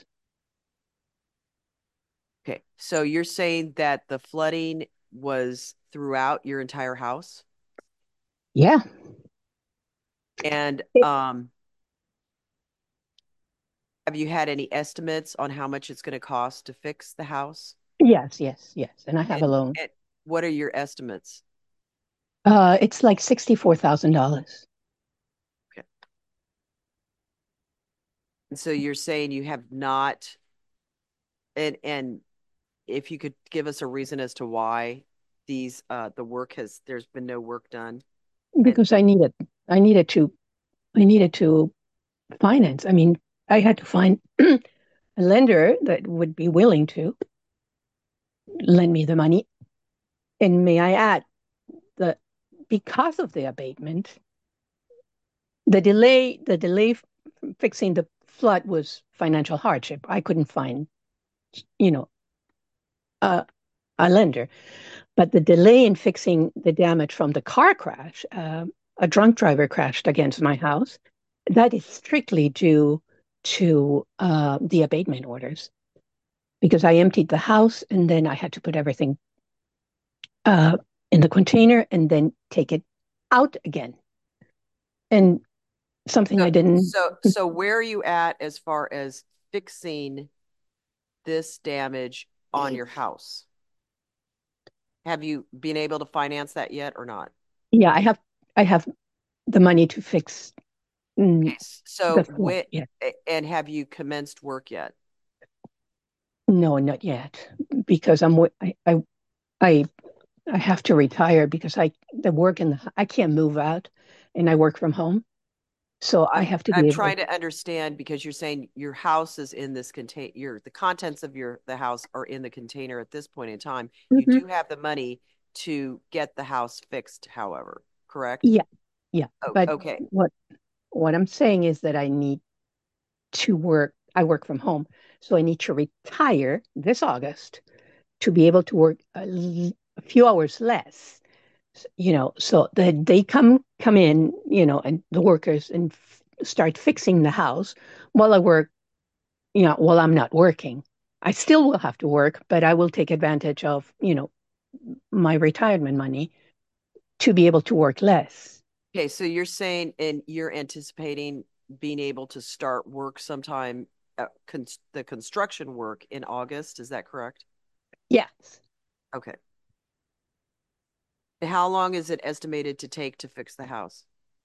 [SPEAKER 3] Okay. So you're saying that the flooding was throughout your entire house?
[SPEAKER 5] Yeah.
[SPEAKER 3] And
[SPEAKER 5] It,
[SPEAKER 3] um have you had any estimates on how much it's going to cost to fix the house?
[SPEAKER 5] yes, yes, yes. And I have a
[SPEAKER 3] And,
[SPEAKER 5] loan.
[SPEAKER 3] and what are your estimates?
[SPEAKER 5] Uh, it's like sixty-four thousand dollars.
[SPEAKER 3] Okay. And so you're saying you have not, and and if you could give us a reason as to why these uh the work has there's been no work done. And
[SPEAKER 5] Because I needed, I needed to, I needed to finance. I mean, I had to find a lender that would be willing to lend me the money. And may I add that because of the abatement, the delay, the delay f- fixing the flood was financial hardship. I couldn't find, you know, a, a lender. But the delay in fixing the damage from the car crash, uh, a drunk driver crashed against my house. That is strictly due to uh, the abatement orders because I emptied the house and then I had to put everything uh, in the container and then take it out again. And something
[SPEAKER 3] so
[SPEAKER 5] I didn't.
[SPEAKER 3] so so where are you at as far as fixing this damage on your house? Have you been able to finance that yet or not?
[SPEAKER 5] Yeah, I have. I have the money to fix mm,
[SPEAKER 3] Okay, so
[SPEAKER 5] the flood.
[SPEAKER 3] when
[SPEAKER 5] Yeah,
[SPEAKER 3] and have you commenced work yet?
[SPEAKER 5] no, not yet, because I'm. wa- I I I I have to retire because I the work in the I can't move out, and I work from home, so I
[SPEAKER 3] I'm
[SPEAKER 5] have to
[SPEAKER 3] I'm
[SPEAKER 5] be able.
[SPEAKER 3] trying to understand because you're saying your house is in this contain your the contents of your the house are in the container at this point in time. You
[SPEAKER 5] Mhm.
[SPEAKER 3] do have the money to get the house fixed, however, correct?
[SPEAKER 5] Yeah, yeah.
[SPEAKER 3] Oh,
[SPEAKER 5] But
[SPEAKER 3] okay.
[SPEAKER 5] what what I'm saying is that I need to work. I work from home, so I need to retire this August to be able to work a, l- a few hours less. S- You know, so that they come come in, you know, and the workers and f start fixing the house while I work, you know, while I'm not working. I still will have to work, but I will take advantage of, you know, my retirement money to be able to work less.
[SPEAKER 3] Okay, so you're saying and you're anticipating being able to start work sometime uh, cons the construction work in August, is that correct?
[SPEAKER 5] Yes.
[SPEAKER 3] Okay. How long is it estimated to take to fix the house?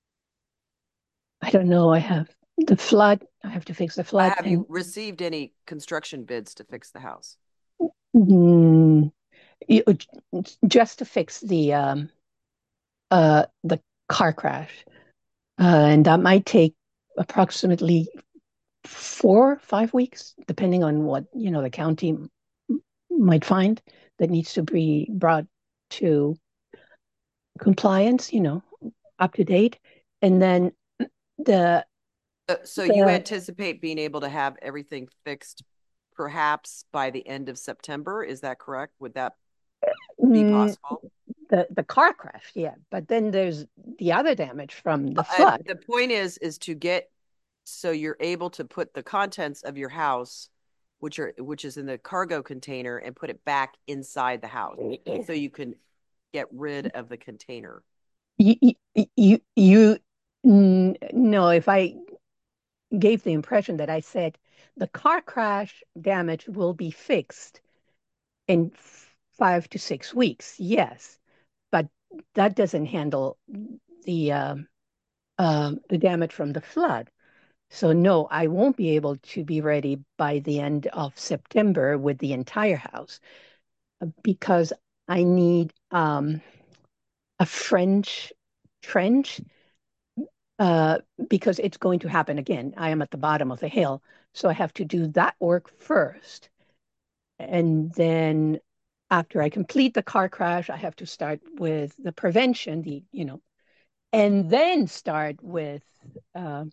[SPEAKER 5] I don't know. I have the flood. I have to fix the
[SPEAKER 3] Uh,
[SPEAKER 5] flood
[SPEAKER 3] Have
[SPEAKER 5] and
[SPEAKER 3] you received any construction bids to fix the house?
[SPEAKER 5] mm, you- just to fix the um uh the car crash. Uh, and that might take approximately four, five weeks, depending on what, you know, the county m- might find that needs to be brought to compliance, you know, up to date. And then the
[SPEAKER 3] Uh, So you
[SPEAKER 5] the
[SPEAKER 3] anticipate being able to have everything fixed perhaps by the end of September? Is that correct? Would that be
[SPEAKER 5] mm,
[SPEAKER 3] possible?
[SPEAKER 5] the the car crash, yeah. But then there's the other damage from the
[SPEAKER 3] Uh,
[SPEAKER 5] flood.
[SPEAKER 3] the point is, is to get so you're able to put the contents of your house, which are which is in the cargo container, and put it back inside the house, so you can get rid of the container.
[SPEAKER 5] You you you, you mm, no, if I gave the impression that I said the car crash damage will be fixed in f- five to six weeks. Yes, but that doesn't handle the um, um, the damage from the flood. So no, I won't be able to be ready by the end of September with the entire house uh, because I need um, a French trench uh, because it's going to happen again. I am at the bottom of the hill, so I have to do that work first. And then after I complete the car crash, I have to start with the prevention, the, you know, and then start with uh,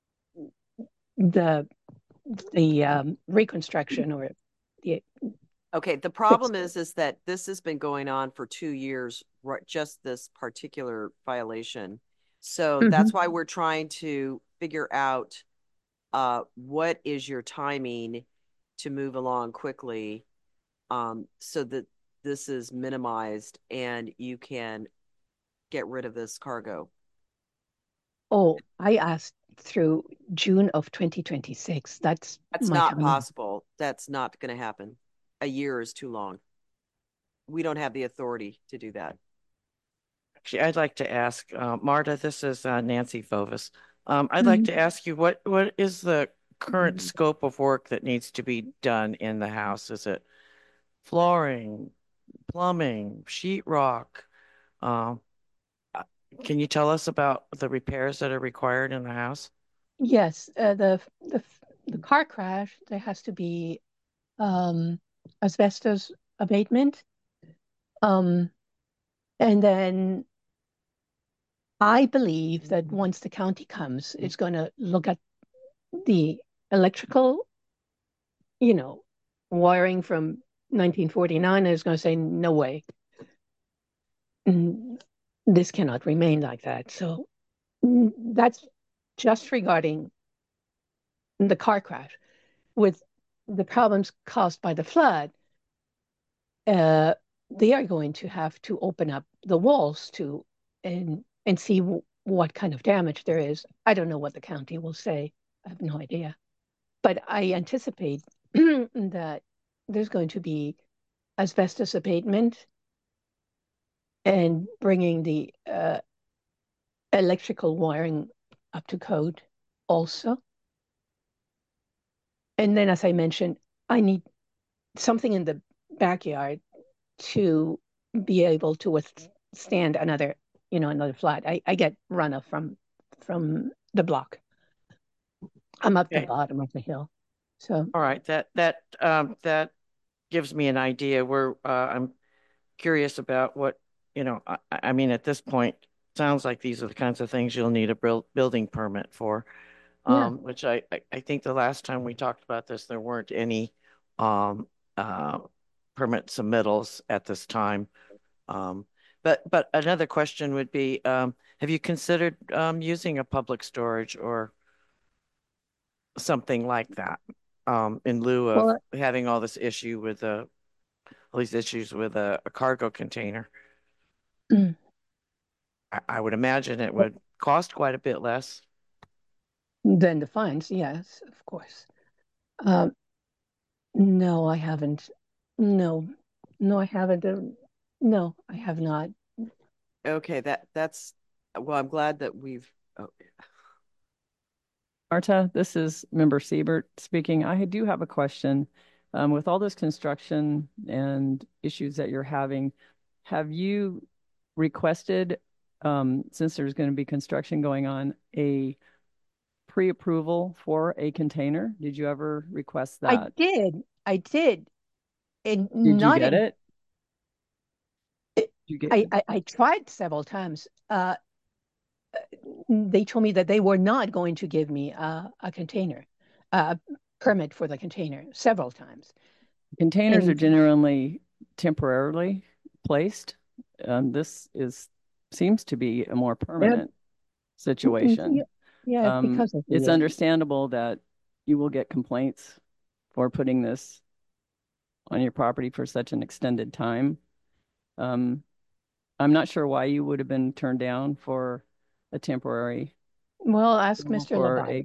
[SPEAKER 5] the the um, reconstruction or the
[SPEAKER 3] Okay, the problem is, is that this has been going on for two years, right, just this particular violation. So
[SPEAKER 5] Mhm.
[SPEAKER 3] that's why we're trying to figure out uh, what is your timing to move along quickly, um, so that this is minimized and you can get rid of this cargo.
[SPEAKER 5] Oh, I asked through June of twenty twenty-six. That's
[SPEAKER 3] That's
[SPEAKER 5] my
[SPEAKER 3] not
[SPEAKER 5] time.
[SPEAKER 3] possible. That's not going to happen. A year is too long. We don't have the authority to do that.
[SPEAKER 1] Actually, I'd like to ask, uh, Marta, this is uh, Nancy Fovis. Um, I'd like to ask you, what, what is the current scope of work that needs to be done in the house? Is it flooring, plumbing, sheetrock? Um, uh, can you tell us about the repairs that are required in the house?
[SPEAKER 5] Yes, uh, the the the car crash, there has to be um, asbestos abatement. Um, and then I believe that once the county comes, it's going to look at the electrical, you know, wiring from nineteen forty-nine, and it's going to say, no way. Mm, this cannot remain like that. So mm, that's just regarding the car crash. With the problems caused by the flood, uh, they are going to have to open up the walls to and and see w- what kind of damage there is. I don't know what the county will say. I have no idea. But I anticipate that there's going to be asbestos abatement and bringing the uh, electrical wiring up to code also. And then, as I mentioned, I need something in the backyard to be able to withstand another, you know, another flood. I, I get runoff from from the block. I'm up the
[SPEAKER 1] Okay.
[SPEAKER 5] bottom of the hill. So
[SPEAKER 1] All right, that that um that gives me an idea. Where uh, I'm curious about what, you know, I, I mean, at this point, sounds like these are the kinds of things you'll need a buil- building permit for.
[SPEAKER 5] yeah.
[SPEAKER 1] Um, which I, I I think the last time we talked about this, there weren't any um uh permit submittals at this time. Um, but but another question would be, um, have you considered um using a public storage or something like that, um, in lieu of
[SPEAKER 5] Well,
[SPEAKER 1] having all this issue with a all these issues with a, a cargo container?
[SPEAKER 5] mm,
[SPEAKER 1] I, I would imagine it would cost quite a bit less.
[SPEAKER 5] then the fines, yes, of course. Um, no, I haven't. No, no, I haven't. Uh, no, I have not.
[SPEAKER 3] Okay, that that's well, I'm glad that we've oh,
[SPEAKER 8] Marta, this is Member Siebert speaking. I do have a question. Um, with all this construction and issues that you're having, have you requested, um, since there's going to be construction going on, a pre-approval for a container? Did you ever request
[SPEAKER 5] I
[SPEAKER 8] that?
[SPEAKER 5] did. I did. And
[SPEAKER 8] Did you
[SPEAKER 5] not
[SPEAKER 8] get
[SPEAKER 5] in.
[SPEAKER 8] it? Did you get?
[SPEAKER 5] I, I I tried several times. Uh, they told me that they were not going to give me a, a container, a permit for the container several times.
[SPEAKER 8] Containers are
[SPEAKER 5] And
[SPEAKER 8] generally temporarily placed. Um, this is seems to be a more
[SPEAKER 5] yeah,
[SPEAKER 8] permanent
[SPEAKER 5] mm, yeah,
[SPEAKER 8] situation.
[SPEAKER 5] yeah, it's
[SPEAKER 8] Um,
[SPEAKER 5] because of
[SPEAKER 8] it's
[SPEAKER 5] the, uh,
[SPEAKER 8] understandable that you will get complaints for putting this on your property for such an extended time. Um, I'm not sure why you would have been turned down for a temporary
[SPEAKER 5] well, ask
[SPEAKER 8] approval
[SPEAKER 5] mister
[SPEAKER 8] for
[SPEAKER 5] Labai.
[SPEAKER 8] a.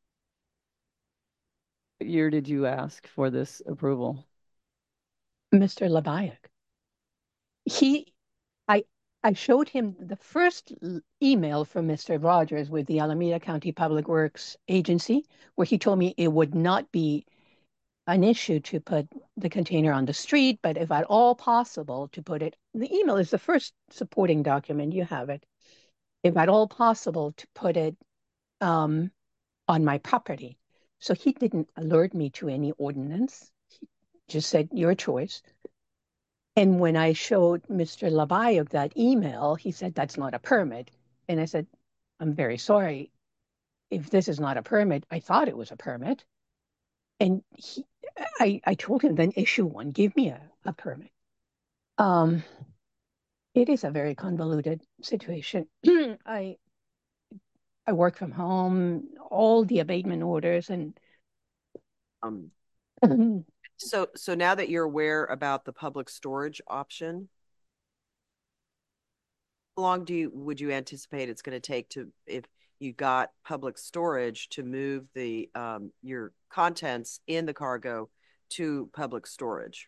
[SPEAKER 8] What year did you ask for this approval?
[SPEAKER 5] mister Labayak. He, I, I showed him the first l- email from mister Rogers with the Alameda County Public Works Agency, where he told me it would not be an issue to put the container on the street, but if at all possible, to put it, the email is the first supporting document. You have it. If at all possible, to put it um, on my property. So he didn't alert me to any ordinance. He just said, your choice. And when I showed Mister Labayog that email, he said, that's not a permit. And I said, I'm very sorry. If this is not a permit, I thought it was a permit. And he, I, I told him, then issue one, give me a, a permit. Um, it is a very convoluted situation. I I work from home, all the abatement orders, and
[SPEAKER 3] Um, so, so now that you're aware about the public storage option, how long do you, would you anticipate it's going to take to, if you got public storage, to move the, um, your contents in the cargo to public storage?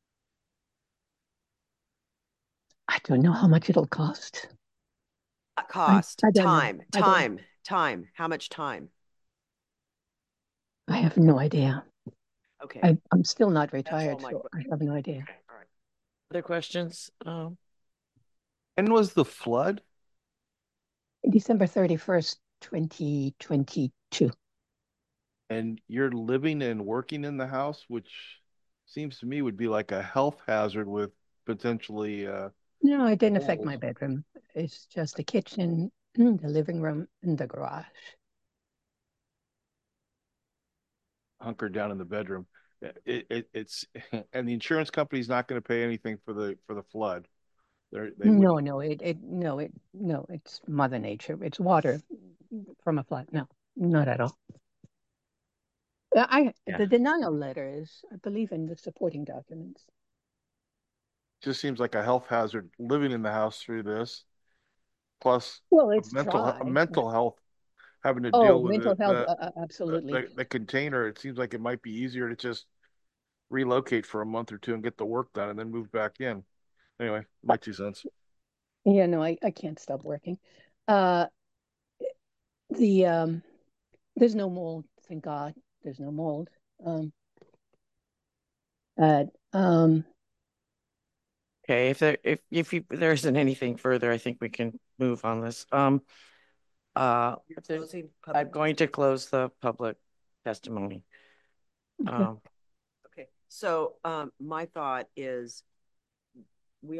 [SPEAKER 5] I don't know how much it'll cost.
[SPEAKER 3] Not cost,
[SPEAKER 5] I don't know.
[SPEAKER 3] time,
[SPEAKER 5] I don't-
[SPEAKER 3] time, time. How much time?
[SPEAKER 5] I have no idea.
[SPEAKER 3] Okay.
[SPEAKER 5] I, I'm still not
[SPEAKER 3] all
[SPEAKER 5] retired,
[SPEAKER 3] my
[SPEAKER 5] so I have no idea.
[SPEAKER 3] Okay, all right.
[SPEAKER 1] Other questions? Um,
[SPEAKER 9] When was the flood?
[SPEAKER 5] December thirty-first, twenty twenty-two.
[SPEAKER 9] And you're living and working in the house, which seems to me would be like a health hazard with potentially uh
[SPEAKER 5] No, it didn't affect my
[SPEAKER 9] holes.
[SPEAKER 5] bedroom. It's just the kitchen, the living room, and the garage.
[SPEAKER 9] hunkered down in the bedroom. It, it it's and the insurance company's not going to pay anything for the for the flood. They're, they
[SPEAKER 5] No,
[SPEAKER 9] wouldn't.
[SPEAKER 5] no, it, it, no, it, no, it's Mother Nature. It's water from a flood. No, not at all. Uh, I,
[SPEAKER 1] Yeah.
[SPEAKER 5] the denial letter is, I believe, in the supporting documents.
[SPEAKER 9] Just seems like a health hazard living in the house through this, plus
[SPEAKER 5] Well,
[SPEAKER 9] a
[SPEAKER 5] it's
[SPEAKER 9] mental
[SPEAKER 5] dry.
[SPEAKER 9] a mental health having to
[SPEAKER 5] Oh,
[SPEAKER 9] deal with
[SPEAKER 5] mental
[SPEAKER 9] the
[SPEAKER 5] health,
[SPEAKER 9] the,
[SPEAKER 5] uh, uh,
[SPEAKER 9] the
[SPEAKER 5] absolutely.
[SPEAKER 9] the the container. It seems like it might be easier to just relocate for a month or two and get the work done and then move back in. Anyway, my two cents.
[SPEAKER 5] Yeah, no, I, I can't stop working. Uh, the um, there's no mold, thank God. There's no mold. Um, uh, um,
[SPEAKER 1] okay, if there, if, if you, there isn't anything further, I think we can move on this. Um, uh,
[SPEAKER 3] You're
[SPEAKER 1] if there's-
[SPEAKER 3] closing
[SPEAKER 1] I'm
[SPEAKER 3] public
[SPEAKER 1] going to close the public testimony.
[SPEAKER 5] Okay.
[SPEAKER 1] Um,
[SPEAKER 3] Okay, so um, my thought is we,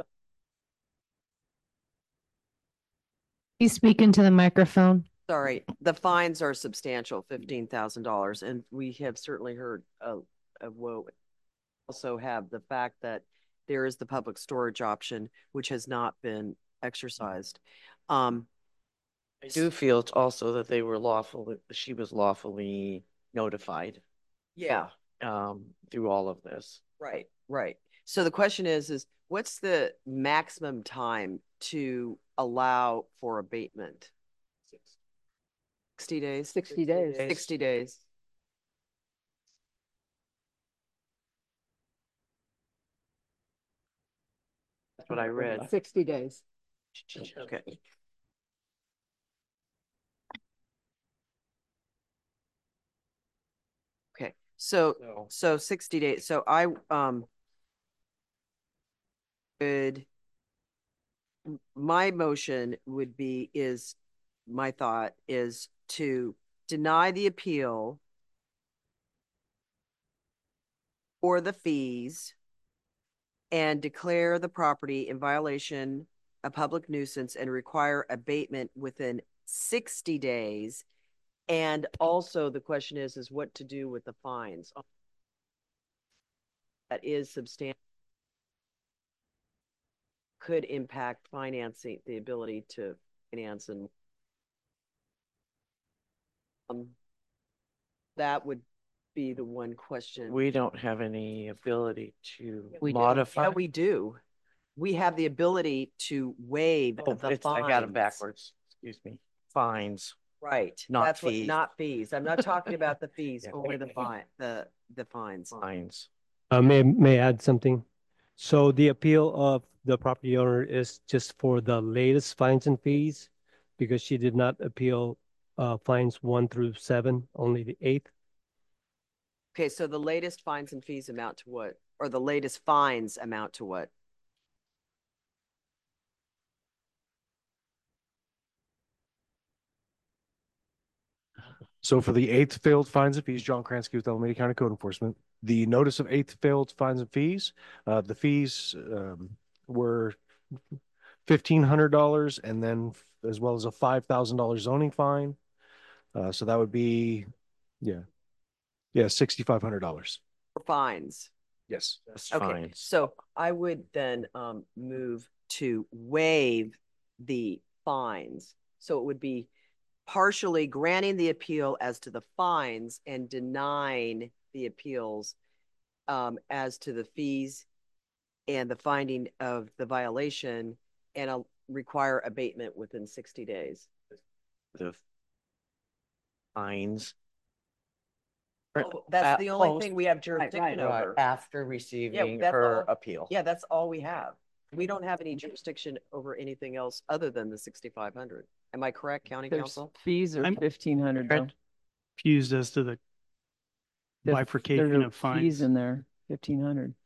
[SPEAKER 2] Please speak into the microphone.
[SPEAKER 3] sorry, the fines are substantial, fifteen thousand dollars, and we have certainly heard of, of woe. Also have the fact that there is the public storage option, which has not been exercised. Um,
[SPEAKER 1] I do feel it's also that they were lawful, she was lawfully notified,
[SPEAKER 3] yeah,
[SPEAKER 1] um, through all of this.
[SPEAKER 3] right, right. So the question is, is what's the maximum time to allow for abatement? Sixty days?
[SPEAKER 5] sixty days.
[SPEAKER 3] Sixty days.
[SPEAKER 1] That's what I read.
[SPEAKER 5] sixty days.
[SPEAKER 3] Okay. Okay, so,
[SPEAKER 1] So,
[SPEAKER 3] so sixty days, so I, um, would, m- my motion would be, is, my thought is to deny the appeal or the fees and declare the property in violation of public nuisance and require abatement within sixty days. And also the question is, is what to do with the fines. That is substantial. Could impact financing, the ability to finance, and um, that would be the one question.
[SPEAKER 1] we don't have any ability to
[SPEAKER 2] We do.
[SPEAKER 1] modify.
[SPEAKER 3] Yeah, we do. We have the ability to waive
[SPEAKER 1] Oh,
[SPEAKER 3] the
[SPEAKER 1] it's, I got them
[SPEAKER 3] fines.
[SPEAKER 1] backwards, excuse me, fines.
[SPEAKER 3] Right.
[SPEAKER 1] Not
[SPEAKER 3] That's what,
[SPEAKER 1] fees.
[SPEAKER 3] not fees. I'm not talking about the fees,
[SPEAKER 1] Yeah.
[SPEAKER 3] only the fine, the, the fines.
[SPEAKER 1] Fines.
[SPEAKER 10] Uh, may, may I add something? So the appeal of the property owner is just for the latest fines and fees because she did not appeal uh, fines one through seven, only the eighth.
[SPEAKER 3] Okay, so the latest fines and fees amount to what? Or the latest fines amount to what?
[SPEAKER 6] So for the eighth failed fines and fees, John Kransky with Alameda County Code Enforcement, the notice of eighth failed fines and fees, uh, the fees, um, were fifteen hundred dollars and then f- as well as a five thousand dollar zoning fine. Uh, so that would be, yeah, yeah, sixty-five hundred dollars.
[SPEAKER 3] For fines.
[SPEAKER 6] Yes.
[SPEAKER 1] That's
[SPEAKER 3] Okay,
[SPEAKER 1] fine.
[SPEAKER 3] so I would then um move to waive the fines. So it would be partially granting the appeal as to the fines and denying the appeals um as to the fees and the finding of the violation, and uh, require abatement within sixty days.
[SPEAKER 1] The fines.
[SPEAKER 3] Oh, that's the only thing we have jurisdiction
[SPEAKER 1] Right,
[SPEAKER 3] over.
[SPEAKER 1] after receiving
[SPEAKER 3] that's
[SPEAKER 1] her
[SPEAKER 3] all.
[SPEAKER 1] appeal.
[SPEAKER 3] Yeah, that's all we have. We don't have any jurisdiction over anything else other than the sixty-five hundred. Am I correct, County
[SPEAKER 8] There's
[SPEAKER 3] Council?
[SPEAKER 8] fees are
[SPEAKER 7] I'm-
[SPEAKER 8] fifteen hundred though.
[SPEAKER 7] Confused as to the
[SPEAKER 8] There's-
[SPEAKER 7] bifurcation
[SPEAKER 8] there are
[SPEAKER 7] of fines.
[SPEAKER 8] Fees in there, fifteen hundred.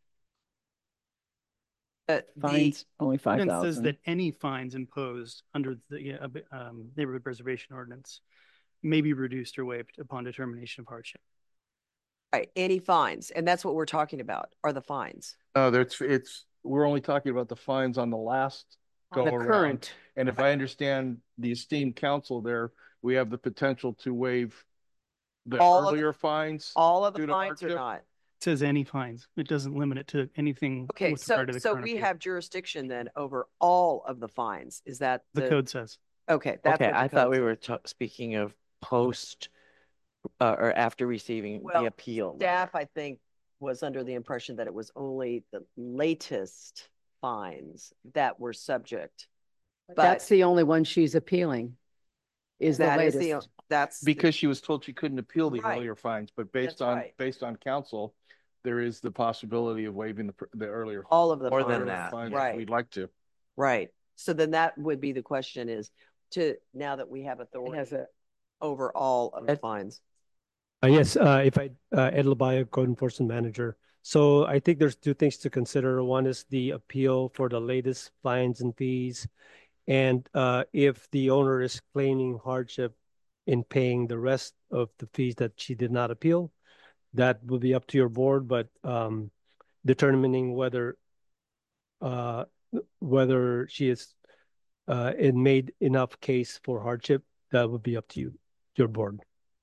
[SPEAKER 3] Uh, the,
[SPEAKER 8] Fines, only five
[SPEAKER 7] Ordinance says
[SPEAKER 8] thousand.
[SPEAKER 7] that any fines imposed under the uh, um, neighborhood preservation ordinance may be reduced or waived upon determination of hardship.
[SPEAKER 3] right, any fines, and that's what we're talking about, are the fines.
[SPEAKER 9] No, there's, it's, we're only talking about the fines on the last go
[SPEAKER 3] The
[SPEAKER 9] around.
[SPEAKER 3] current,
[SPEAKER 9] And if I understand the esteemed council there, we have the potential to waive the
[SPEAKER 3] All of the-
[SPEAKER 9] earlier fines.
[SPEAKER 3] all of the
[SPEAKER 9] due to
[SPEAKER 3] fines or
[SPEAKER 9] hardship?
[SPEAKER 3] not?
[SPEAKER 7] It says any fines. It doesn't limit it to anything
[SPEAKER 3] Okay,
[SPEAKER 7] with
[SPEAKER 3] so,
[SPEAKER 7] regard to the
[SPEAKER 3] so
[SPEAKER 7] current
[SPEAKER 3] we
[SPEAKER 7] appeal.
[SPEAKER 3] have jurisdiction then over all of the fines. Is that
[SPEAKER 7] The
[SPEAKER 3] the,
[SPEAKER 7] code says.
[SPEAKER 3] okay, that's
[SPEAKER 1] Okay,
[SPEAKER 3] what the
[SPEAKER 1] I thought
[SPEAKER 3] code
[SPEAKER 1] we
[SPEAKER 3] says.
[SPEAKER 1] were ta- speaking of post uh, or after receiving
[SPEAKER 3] Well,
[SPEAKER 1] the appeal.
[SPEAKER 3] Staff, I think, was under the impression that it was only the latest fines that were subject. But
[SPEAKER 11] That's the only one she's appealing, is the
[SPEAKER 3] that is the,
[SPEAKER 11] latest.
[SPEAKER 3] that's. the-
[SPEAKER 9] Because she was told she couldn't appeal the
[SPEAKER 3] Right.
[SPEAKER 9] earlier fines, but based
[SPEAKER 3] That's
[SPEAKER 9] on,
[SPEAKER 3] right.
[SPEAKER 9] based on council, there is the possibility of waiving the, pr- the earlier.
[SPEAKER 3] All of the
[SPEAKER 1] More than
[SPEAKER 3] fines.
[SPEAKER 1] that,
[SPEAKER 9] fines if
[SPEAKER 3] right.
[SPEAKER 9] We'd like to.
[SPEAKER 3] Right. So then that would be the question is to, now that we have
[SPEAKER 11] It
[SPEAKER 3] authority
[SPEAKER 11] has a,
[SPEAKER 3] over all of the
[SPEAKER 1] Ed-
[SPEAKER 3] fines.
[SPEAKER 10] Uh, yes, uh, if I, uh, Ed Labaya, Code Enforcement Manager. So I think there's two things to consider. One is the appeal for the latest fines and fees. And uh, if the owner is claiming hardship in paying the rest of the fees that she did not appeal, that will be up to your board, but um, determining whether uh, whether she is uh, it made enough case for hardship, that would be up to you, your board.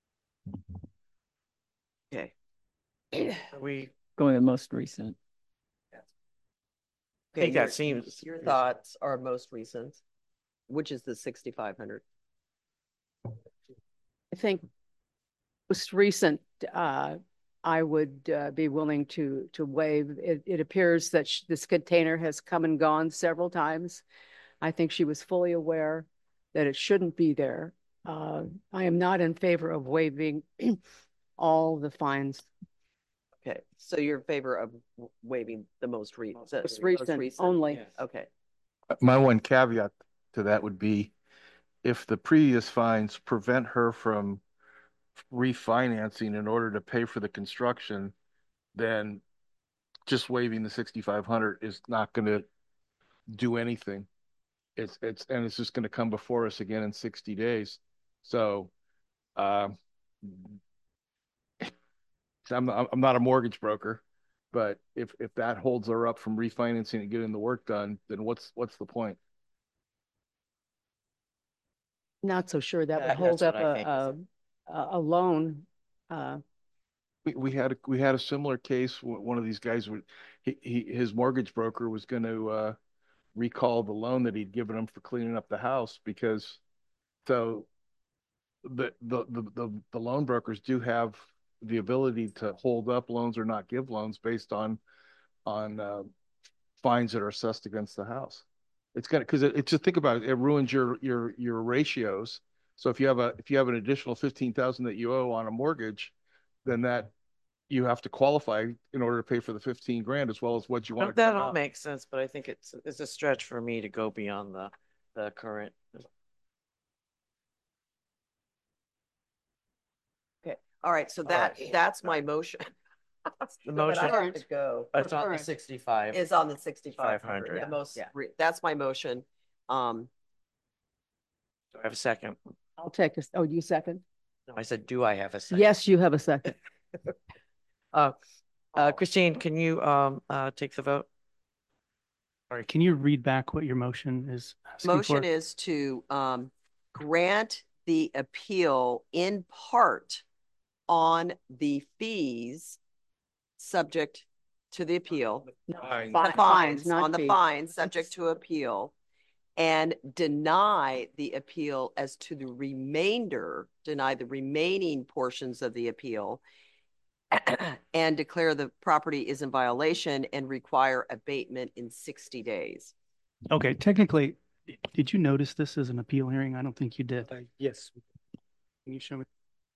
[SPEAKER 3] Okay.
[SPEAKER 1] Are we,
[SPEAKER 8] Going with most recent.
[SPEAKER 1] I think that
[SPEAKER 3] your-
[SPEAKER 1] seems.
[SPEAKER 3] Your thoughts are most recent, which is the sixty-five hundred.
[SPEAKER 11] I think most recent, uh, I would uh, be willing to, to waive. It, it appears that sh- this container has come and gone several times. I think she was fully aware that it shouldn't be there. Uh, I am not in favor of waiving all the fines.
[SPEAKER 3] Okay, so you're in favor of w- waiving the most re- the
[SPEAKER 11] Most recent only.
[SPEAKER 3] Okay,
[SPEAKER 9] My one caveat to that would be if the previous fines prevent her from refinancing in order to pay for the construction, then just waiving the sixty-five hundred is not going to do anything. It's, it's, and it's just going to come before us again in sixty days. So, um, I'm, I'm not a mortgage broker, but if, if that holds her up from refinancing and getting the work done, then what's, what's the point?
[SPEAKER 11] Not so sure that would
[SPEAKER 1] That-
[SPEAKER 11] hold
[SPEAKER 1] that's
[SPEAKER 11] up
[SPEAKER 1] what I think
[SPEAKER 11] a, a, a loan. Uh,
[SPEAKER 9] We, we had, a we had a similar case. w- One of these guys would, he, he, his mortgage broker was going to, uh, recall the loan that he'd given him for cleaning up the house because, so the, the, the, the, the loan brokers do have the ability to hold up loans or not give loans based on, on, uh, fines that are assessed against the house. It's gonna, cause it, it just think about it, it ruins your, your, your ratios. So if you have a, if you have an additional fifteen thousand that you owe on a mortgage, then that you have to qualify in order to pay for the fifteen grand as well as what you want. to
[SPEAKER 1] That
[SPEAKER 9] come
[SPEAKER 1] all
[SPEAKER 9] out.
[SPEAKER 1] makes sense, but I think it's, it's a stretch for me to go beyond the, the current.
[SPEAKER 3] all right, so that, that's my motion.
[SPEAKER 1] The
[SPEAKER 3] But I
[SPEAKER 1] motion-
[SPEAKER 3] have to go.
[SPEAKER 1] It's on the
[SPEAKER 11] current.
[SPEAKER 1] sixty-five.
[SPEAKER 3] Is on the sixty-five hundred,
[SPEAKER 1] 500.
[SPEAKER 3] the most,
[SPEAKER 11] Yeah.
[SPEAKER 3] re- that's my motion. Um,
[SPEAKER 1] Do I have a second?
[SPEAKER 11] I'll take this. Oh, you second?
[SPEAKER 1] No, I said, do I have a second?
[SPEAKER 11] Yes, you have a second.
[SPEAKER 1] Uh, uh, Christine, can you, um, uh, take the vote?
[SPEAKER 7] Sorry, can you read back what your motion is asking
[SPEAKER 3] Motion
[SPEAKER 7] for?
[SPEAKER 3] is to um grant the appeal in part on the fees subject to the appeal.
[SPEAKER 11] Fi-
[SPEAKER 3] The
[SPEAKER 11] Fines,
[SPEAKER 3] fines,
[SPEAKER 11] not
[SPEAKER 3] on the
[SPEAKER 11] fees.
[SPEAKER 3] fines, subject to appeal. And deny the appeal as to the remainder, deny the remaining portions of the appeal. And declare the property is in violation and require abatement in sixty days.
[SPEAKER 7] Okay, technically, did you notice this as an appeal hearing? I don't think you did.
[SPEAKER 10] Uh, yes.
[SPEAKER 7] Can you show me?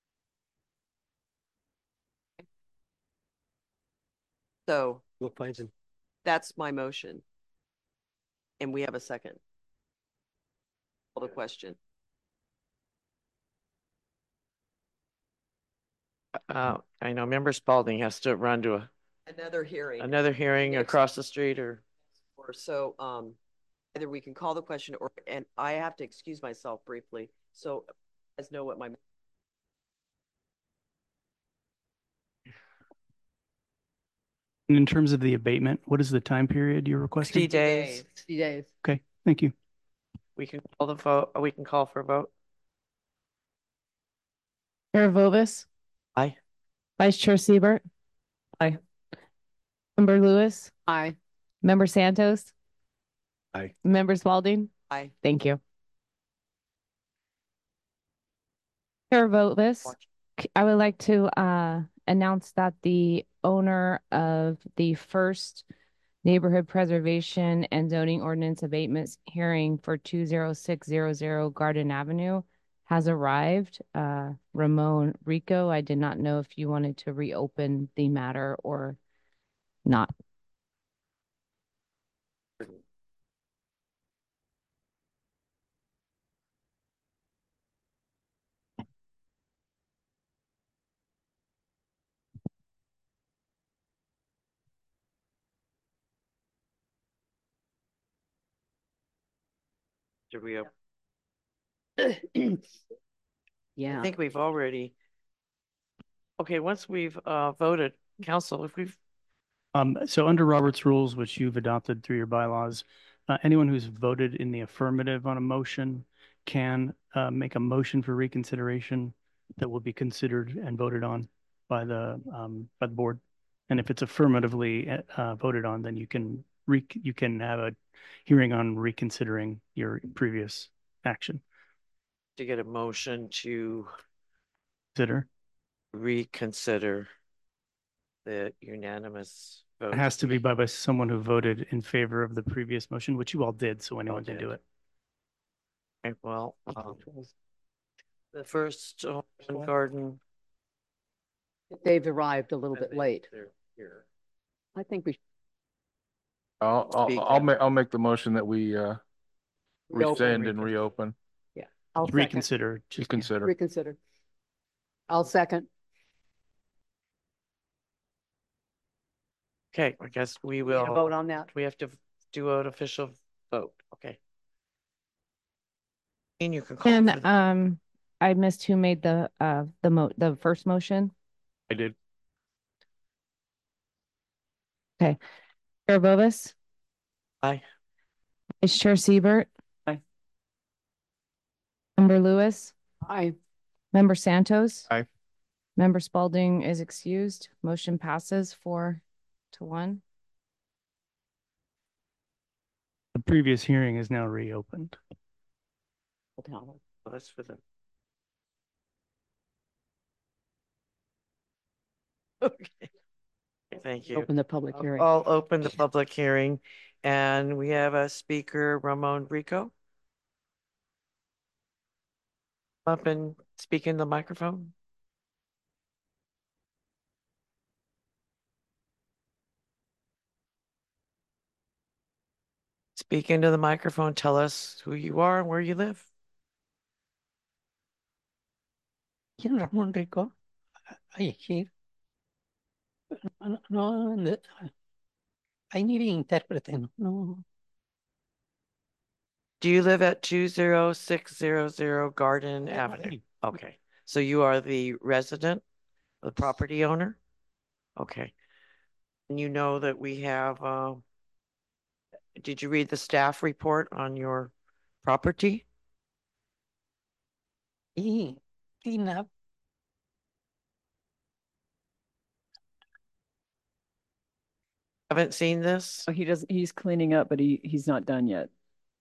[SPEAKER 3] So
[SPEAKER 10] We'll find some.
[SPEAKER 3] that's my motion. And we have a second. Call the question.
[SPEAKER 1] Uh, I know member Spalding has to run to a,
[SPEAKER 3] Another hearing.
[SPEAKER 1] another hearing
[SPEAKER 3] Next.
[SPEAKER 1] across the street or.
[SPEAKER 3] Or so, um, either we can call the question or, and I have to excuse myself briefly. So you guys know what my.
[SPEAKER 7] And in terms of the abatement, what is the time period you're
[SPEAKER 1] Sixty
[SPEAKER 7] requesting?
[SPEAKER 1] days.
[SPEAKER 11] sixty days.
[SPEAKER 7] Okay, thank you.
[SPEAKER 1] We can call the vote, we can call for a vote.
[SPEAKER 2] Chair Vovis,
[SPEAKER 1] Aye.
[SPEAKER 2] Vice Chair Siebert.
[SPEAKER 8] Aye.
[SPEAKER 2] Member Lewis,
[SPEAKER 11] Aye.
[SPEAKER 2] Member Santos.
[SPEAKER 6] Aye.
[SPEAKER 2] Member Spalding.
[SPEAKER 3] Aye.
[SPEAKER 2] Thank you. Chair Vovis, c- I would like to uh announce that the owner of the first neighborhood preservation and zoning ordinance abatements hearing for two zero six zero zero Garden Avenue has arrived. Uh, Ramon Rico, I did not know if you wanted to reopen the matter or not.
[SPEAKER 1] Do we, I
[SPEAKER 11] Yeah.
[SPEAKER 1] think we've already. Okay, once we've, uh, voted, council, if we've,
[SPEAKER 7] Um, so under Robert's rules, which you've adopted through your bylaws, uh, anyone who's voted in the affirmative on a motion can uh, make a motion for reconsideration that will be considered and voted on by the um, by the board. And if it's affirmatively uh, voted on, then you can re you can have a hearing on reconsidering your previous action.
[SPEAKER 1] to get a motion to
[SPEAKER 7] Consider.
[SPEAKER 1] reconsider the unanimous vote.
[SPEAKER 7] It has to be by, by someone who voted in favor of the previous motion, which you all did, so anyone can
[SPEAKER 1] did.
[SPEAKER 7] do it.
[SPEAKER 1] Okay, well, um, the first uh, garden.
[SPEAKER 11] They've arrived a little bit late.
[SPEAKER 1] They're here.
[SPEAKER 11] I think we.
[SPEAKER 9] I'll, I'll,
[SPEAKER 1] Speak
[SPEAKER 9] I'll
[SPEAKER 1] up.
[SPEAKER 9] make, I'll make the motion that we, uh,
[SPEAKER 11] Reopen.
[SPEAKER 9] rescind and reopen,
[SPEAKER 11] Yeah. I'll second.
[SPEAKER 7] Reconsider. Just
[SPEAKER 9] reconsider.
[SPEAKER 11] Reconsider. I'll second.
[SPEAKER 1] Okay, I guess we
[SPEAKER 11] We need to
[SPEAKER 1] will.
[SPEAKER 11] vote on that.
[SPEAKER 1] We have to do an official vote, okay. And you can call
[SPEAKER 2] And
[SPEAKER 1] for the-
[SPEAKER 2] um, I missed who made the uh the mo the first motion.
[SPEAKER 6] I did.
[SPEAKER 2] Chair Vovis,
[SPEAKER 1] Aye.
[SPEAKER 2] Vice Chair Siebert.
[SPEAKER 8] Aye.
[SPEAKER 2] Member Lewis,
[SPEAKER 11] Aye.
[SPEAKER 2] Member Santos.
[SPEAKER 6] Aye.
[SPEAKER 2] Member Spalding is excused. Motion passes four to one.
[SPEAKER 7] The previous hearing is now reopened.
[SPEAKER 1] Well, that's for the. Okay. Thank you.
[SPEAKER 11] Open the public
[SPEAKER 1] I'll-
[SPEAKER 11] hearing.
[SPEAKER 1] I'll open the public hearing and we have a speaker, Ramon Rico. Up and speak in the microphone. Speak into the microphone. Tell us who you are and where you live.
[SPEAKER 12] ¿Quién es Ramón Rico? I here. No, no, no, I need an intérprete. No.
[SPEAKER 1] Do you live at two zero six zero zero Garden Avenue? Okay, So you are the resident, the property owner? Okay. And you know that we have, uh, did you read the staff report on your property?
[SPEAKER 12] Y clean up.
[SPEAKER 1] Haven't seen this?
[SPEAKER 8] Oh, he doesn't, he's cleaning up, but he, he's not done yet.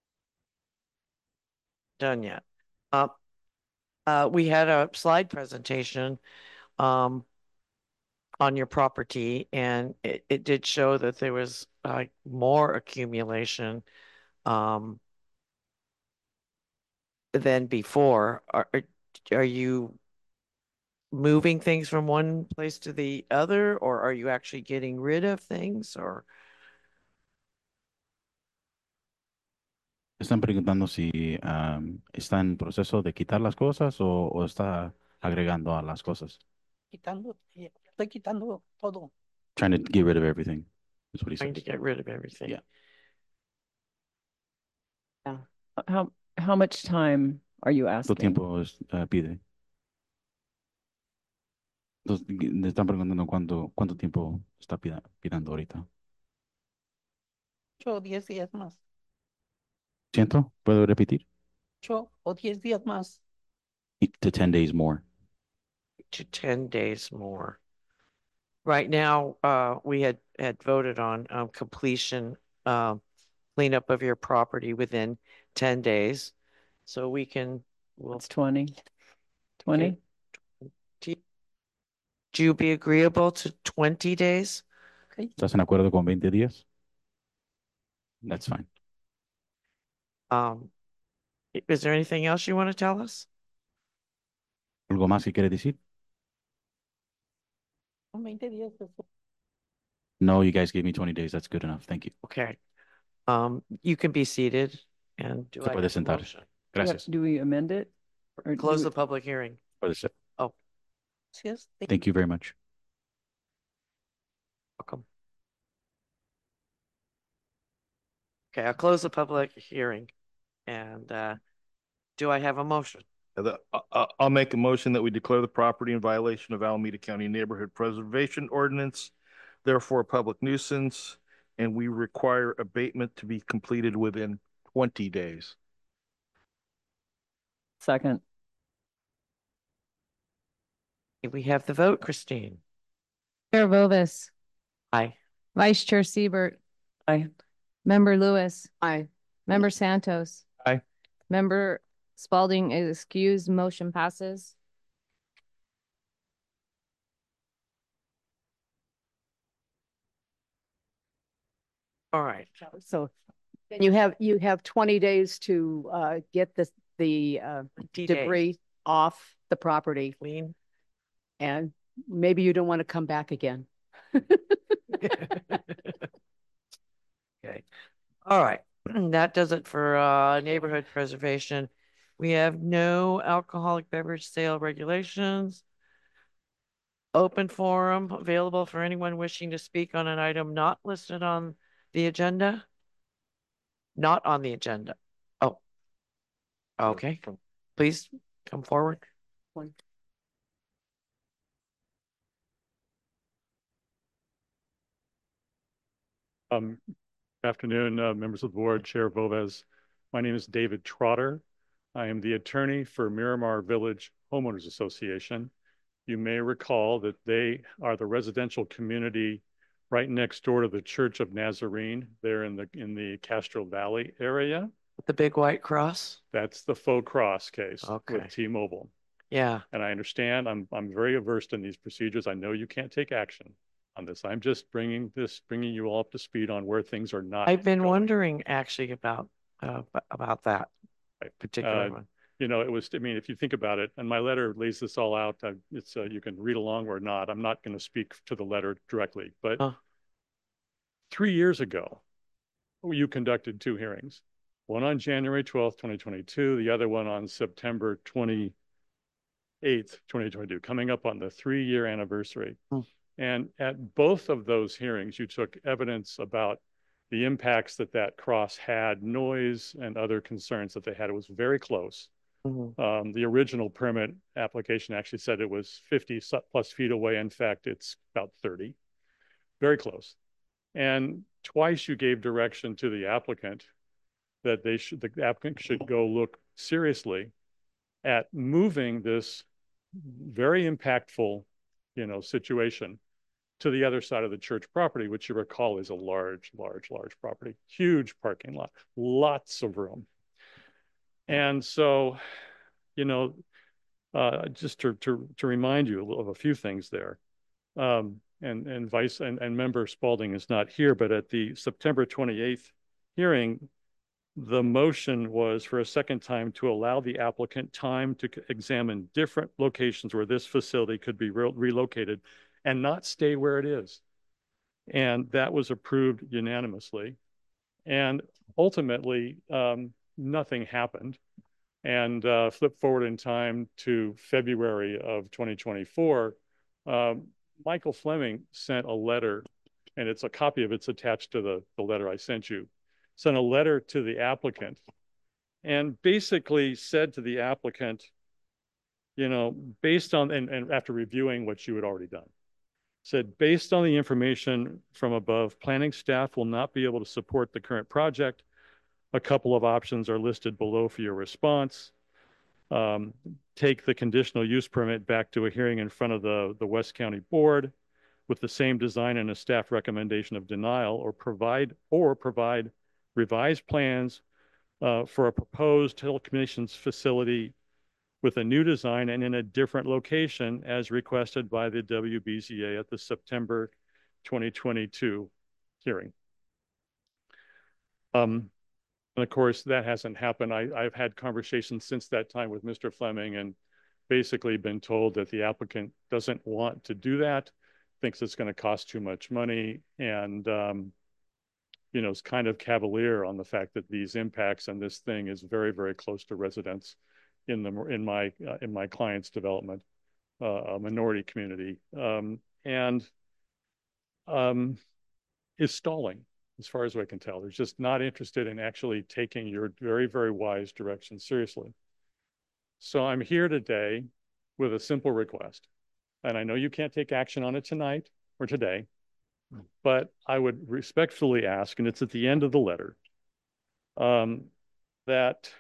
[SPEAKER 1] Done yet. Uh, uh, we had a slide presentation, um, on your property, and it, it did show that there was like more accumulation, um, than before. Are, are- are you moving things from one place to the other, or are you actually getting rid of things, or?
[SPEAKER 4] Están preguntando si am, está en proceso de quitar las cosas o, o está agregando a las cosas.
[SPEAKER 12] Quitando, eh, estoy quitando todo.
[SPEAKER 4] Trying to get rid of everything, is what he
[SPEAKER 1] Trying to
[SPEAKER 4] says.
[SPEAKER 1] get rid of everything.
[SPEAKER 4] Yeah.
[SPEAKER 8] How, how much time are you
[SPEAKER 4] ¿Cuánto
[SPEAKER 8] asking?
[SPEAKER 4] tiempo es, eh, pide? Entonces, le están preguntando cuánto, cuánto tiempo está pida- pidiendo ahorita.
[SPEAKER 12] Ocho o diez días más.
[SPEAKER 4] ¿Siento? ¿Puedo repetir?
[SPEAKER 12] Ocho o diez días más.
[SPEAKER 4] Eight to ten days more.
[SPEAKER 1] To ten days more. Right now, uh, we had, had voted on, um, completion, um, cleanup of your property within ten days. So we can, we'll,
[SPEAKER 8] It's twenty. Twenty?
[SPEAKER 1] do you be agreeable to twenty days?
[SPEAKER 12] Okay.
[SPEAKER 4] ¿Estás en acuerdo con veinte días? That's fine.
[SPEAKER 1] Um, i- is there anything else you want to tell us?
[SPEAKER 4] ¿Algo más que quiere decir?
[SPEAKER 12] Son veinte días. eso.
[SPEAKER 4] No, you guys gave me twenty days. That's good enough. Thank you.
[SPEAKER 1] Okay. Um, you can be seated and do
[SPEAKER 4] Se
[SPEAKER 1] I
[SPEAKER 4] puede
[SPEAKER 1] have a
[SPEAKER 4] sentar.
[SPEAKER 1] motion?
[SPEAKER 8] Do we have-
[SPEAKER 4] Gracias.
[SPEAKER 8] Do we amend it? Or do
[SPEAKER 1] Close
[SPEAKER 8] we-
[SPEAKER 1] the public hearing.
[SPEAKER 4] Puede ser.
[SPEAKER 1] Oh,
[SPEAKER 12] Yes, thank
[SPEAKER 4] Thank you very much.
[SPEAKER 1] welcome. Okay, I'll close the public hearing. And, uh, do I have a motion?
[SPEAKER 9] Uh, the- I- I- I'll make a motion that we declare the property in violation of Alameda County Neighborhood Preservation Ordinance, therefore a public nuisance, and we require abatement to be completed within twenty days.
[SPEAKER 8] Second.
[SPEAKER 1] We have the vote, Christine.
[SPEAKER 2] Chair Vovis,
[SPEAKER 1] Aye.
[SPEAKER 2] Vice Chair Siebert,
[SPEAKER 8] Aye.
[SPEAKER 2] Member Lewis,
[SPEAKER 11] Aye.
[SPEAKER 2] Member Santos.
[SPEAKER 9] Aye.
[SPEAKER 2] Member Spalding is excused, motion passes.
[SPEAKER 1] All right.
[SPEAKER 11] So then you have, you have twenty days to uh, get the, the uh,
[SPEAKER 1] twenty days.
[SPEAKER 11] debris off the property.
[SPEAKER 1] Clean.
[SPEAKER 11] And maybe you don't want to come back again.
[SPEAKER 1] Okay. All right. That does it for uh neighborhood preservation. We have no alcoholic beverage sale regulations. Open forum available for anyone wishing to speak on an item not listed on the agenda. Not on the agenda. Oh. Okay. Please come forward.
[SPEAKER 11] One.
[SPEAKER 13] Um, afternoon, uh, members of the board, Chair Voves. My name is David Trotter. I am the attorney for Miramar Village Homeowners Association. You may recall that they are the residential community right next door to the Church of Nazarene. They're in the in the Castro Valley area.
[SPEAKER 1] The big white cross.
[SPEAKER 13] That's the faux cross case
[SPEAKER 1] Okay.
[SPEAKER 13] with T-Mobile.
[SPEAKER 1] Yeah.
[SPEAKER 13] And I understand, I'm, I'm very averse in these procedures. I know you can't take action on this. I'm just bringing this, bringing you all up to speed on where things are not.
[SPEAKER 1] I've been
[SPEAKER 13] going.
[SPEAKER 1] wondering actually about uh about that particular
[SPEAKER 13] Uh,
[SPEAKER 1] one.
[SPEAKER 13] You know, it was, I mean, if you think about it, and my letter lays this all out, uh, it's, uh, you can read along or not. I'm not going to speak to the letter directly, but
[SPEAKER 1] Huh.
[SPEAKER 13] three years ago, you conducted two hearings, one on January twelfth, twenty twenty-two, the other one on September twenty-eighth, twenty twenty-two, coming up on the three-year anniversary.
[SPEAKER 1] Hmm.
[SPEAKER 13] And at both of those hearings, you took evidence about the impacts that that cross had, noise and other concerns that they had. It was very close.
[SPEAKER 1] Mhm.
[SPEAKER 13] Um, the original permit application actually said it was fifty su- plus feet away. In fact, it's about thirty, very close. And twice you gave direction to the applicant that they should, the applicant should go look seriously at moving this very impactful, you know, situation to the other side of the church property, which you recall is a large, large, large property, huge parking lot, lots of room. And so, you know, uh, just to, to, to remind you of a few things there. Um, and, and Vice and, and Member Spalding is not here, but at the September twenty-eighth hearing, the motion was for a second time to allow the applicant time to examine different locations where this facility could be re relocated and not stay where it is. And that was approved unanimously. And ultimately, um, nothing happened. And uh, flip forward in time to February of twenty twenty-four, um, Michael Fleming sent a letter, and it's a copy of it's attached to the, the letter I sent you, sent a letter to the applicant and basically said to the applicant, you know, based on, and, and after reviewing what you had already done, said, based on the information from above, planning staff will not be able to support the current project. A couple of options are listed below for your response. Um, take the conditional use permit back to a hearing in front of the, the West County Board with the same design and a staff recommendation of denial, or provide or provide revised plans uh, for a proposed telecommunications facility with a new design and in a different location as requested by the W B Z A at the September twenty twenty-two hearing. Um, and of course, that hasn't happened. I, I've had conversations since that time with Mister Fleming and basically been told that the applicant doesn't want to do that, thinks it's going to cost too much money, and um, you know, is kind of cavalier on the fact that these impacts and this thing is very, very close to residents in the in my uh, in my client's development, uh, a minority community, um, and um, is stalling as far as I can tell. They're just not interested in actually taking your very, very wise direction seriously. So I'm here today with a simple request. And I know you can't take action on it tonight or today, but I would respectfully ask, and it's at the end of the letter, um, that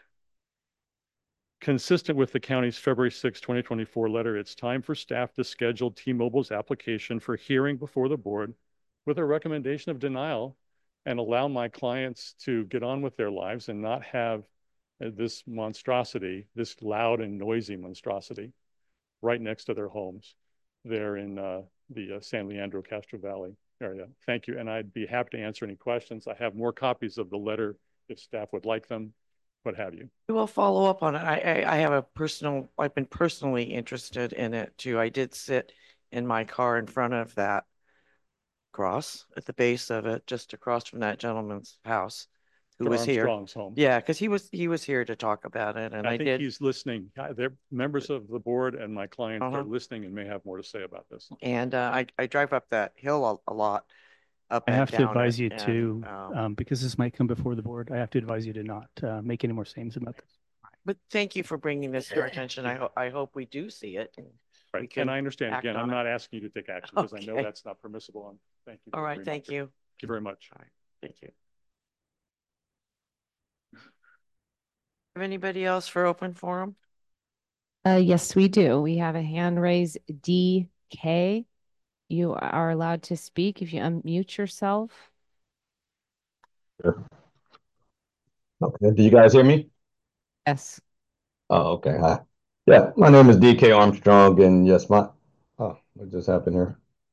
[SPEAKER 13] consistent with the county's February sixth, twenty twenty-four letter, it's time for staff to schedule T-Mobile's application for hearing before the board with a recommendation of denial and allow my clients to get on with their lives and not have uh, this monstrosity, this loud and noisy monstrosity right next to their homes there in uh, the uh, San Leandro Castro Valley area. Thank you. And I'd be happy to answer any questions. I have more copies of the letter if staff would like them, what have you.
[SPEAKER 1] We'll follow up on it. I, I, I have a personal, I've been personally interested in it too. I did sit in my car in front of that cross at the base of it, just across from that gentleman's house who
[SPEAKER 13] To
[SPEAKER 1] was here.
[SPEAKER 13] Armstrong's home.
[SPEAKER 1] Yeah, because he was he was here to talk about it, and I,
[SPEAKER 13] I think
[SPEAKER 1] did.
[SPEAKER 13] he's listening. Uh, They're members of the board and my clients
[SPEAKER 1] Uh-huh.
[SPEAKER 13] are listening and may have more to say about this.
[SPEAKER 1] And uh, I I drive up that hill a, a lot, up
[SPEAKER 7] I
[SPEAKER 1] and
[SPEAKER 7] have to
[SPEAKER 1] down
[SPEAKER 7] advise
[SPEAKER 1] it,
[SPEAKER 7] you
[SPEAKER 1] and,
[SPEAKER 7] to,
[SPEAKER 1] um,
[SPEAKER 7] um, because this might come before the board, I have to advise you to not uh, make any more statements about this.
[SPEAKER 1] But thank you for bringing this to our attention. I hope I hope we do see it. and we
[SPEAKER 13] Right.
[SPEAKER 1] can
[SPEAKER 13] And I understand,
[SPEAKER 1] act
[SPEAKER 13] again,
[SPEAKER 1] on
[SPEAKER 13] I'm
[SPEAKER 1] it.
[SPEAKER 13] not asking you to take action because I know
[SPEAKER 1] Okay.
[SPEAKER 13] that's not permissible. And thank you.
[SPEAKER 1] All
[SPEAKER 13] for the
[SPEAKER 1] right, thank
[SPEAKER 13] reminder.
[SPEAKER 1] you.
[SPEAKER 13] Thank you very much.
[SPEAKER 1] All right, thank you. Have anybody else for open forum?
[SPEAKER 2] Uh, yes, we do. We have a hand raised, D K. You are allowed to speak if you unmute yourself.
[SPEAKER 14] Sure. Okay. Do you guys hear me?
[SPEAKER 2] Yes.
[SPEAKER 14] Oh, okay. Hi. Yeah, my name is D K Armstrong, and yes, my oh, what just happened here?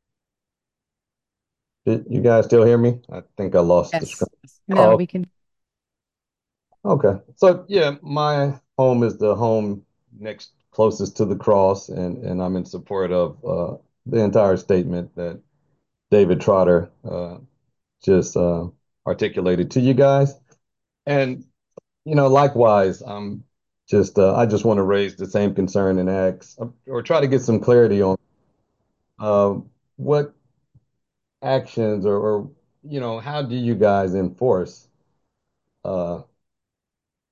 [SPEAKER 14] Did you guys still hear me? I think I lost the
[SPEAKER 2] Yes.
[SPEAKER 14] screen.
[SPEAKER 2] No,
[SPEAKER 14] Oh,
[SPEAKER 2] we can.
[SPEAKER 14] okay. So yeah, my home is the home next closest to the cross, and and I'm in support of uh, the entire statement that David Trotter uh, just uh, articulated to you guys. And you know, likewise, I'm just uh, I just want to raise the same concern and ask or try to get some clarity on uh, what actions or, or you know, how do you guys enforce uh,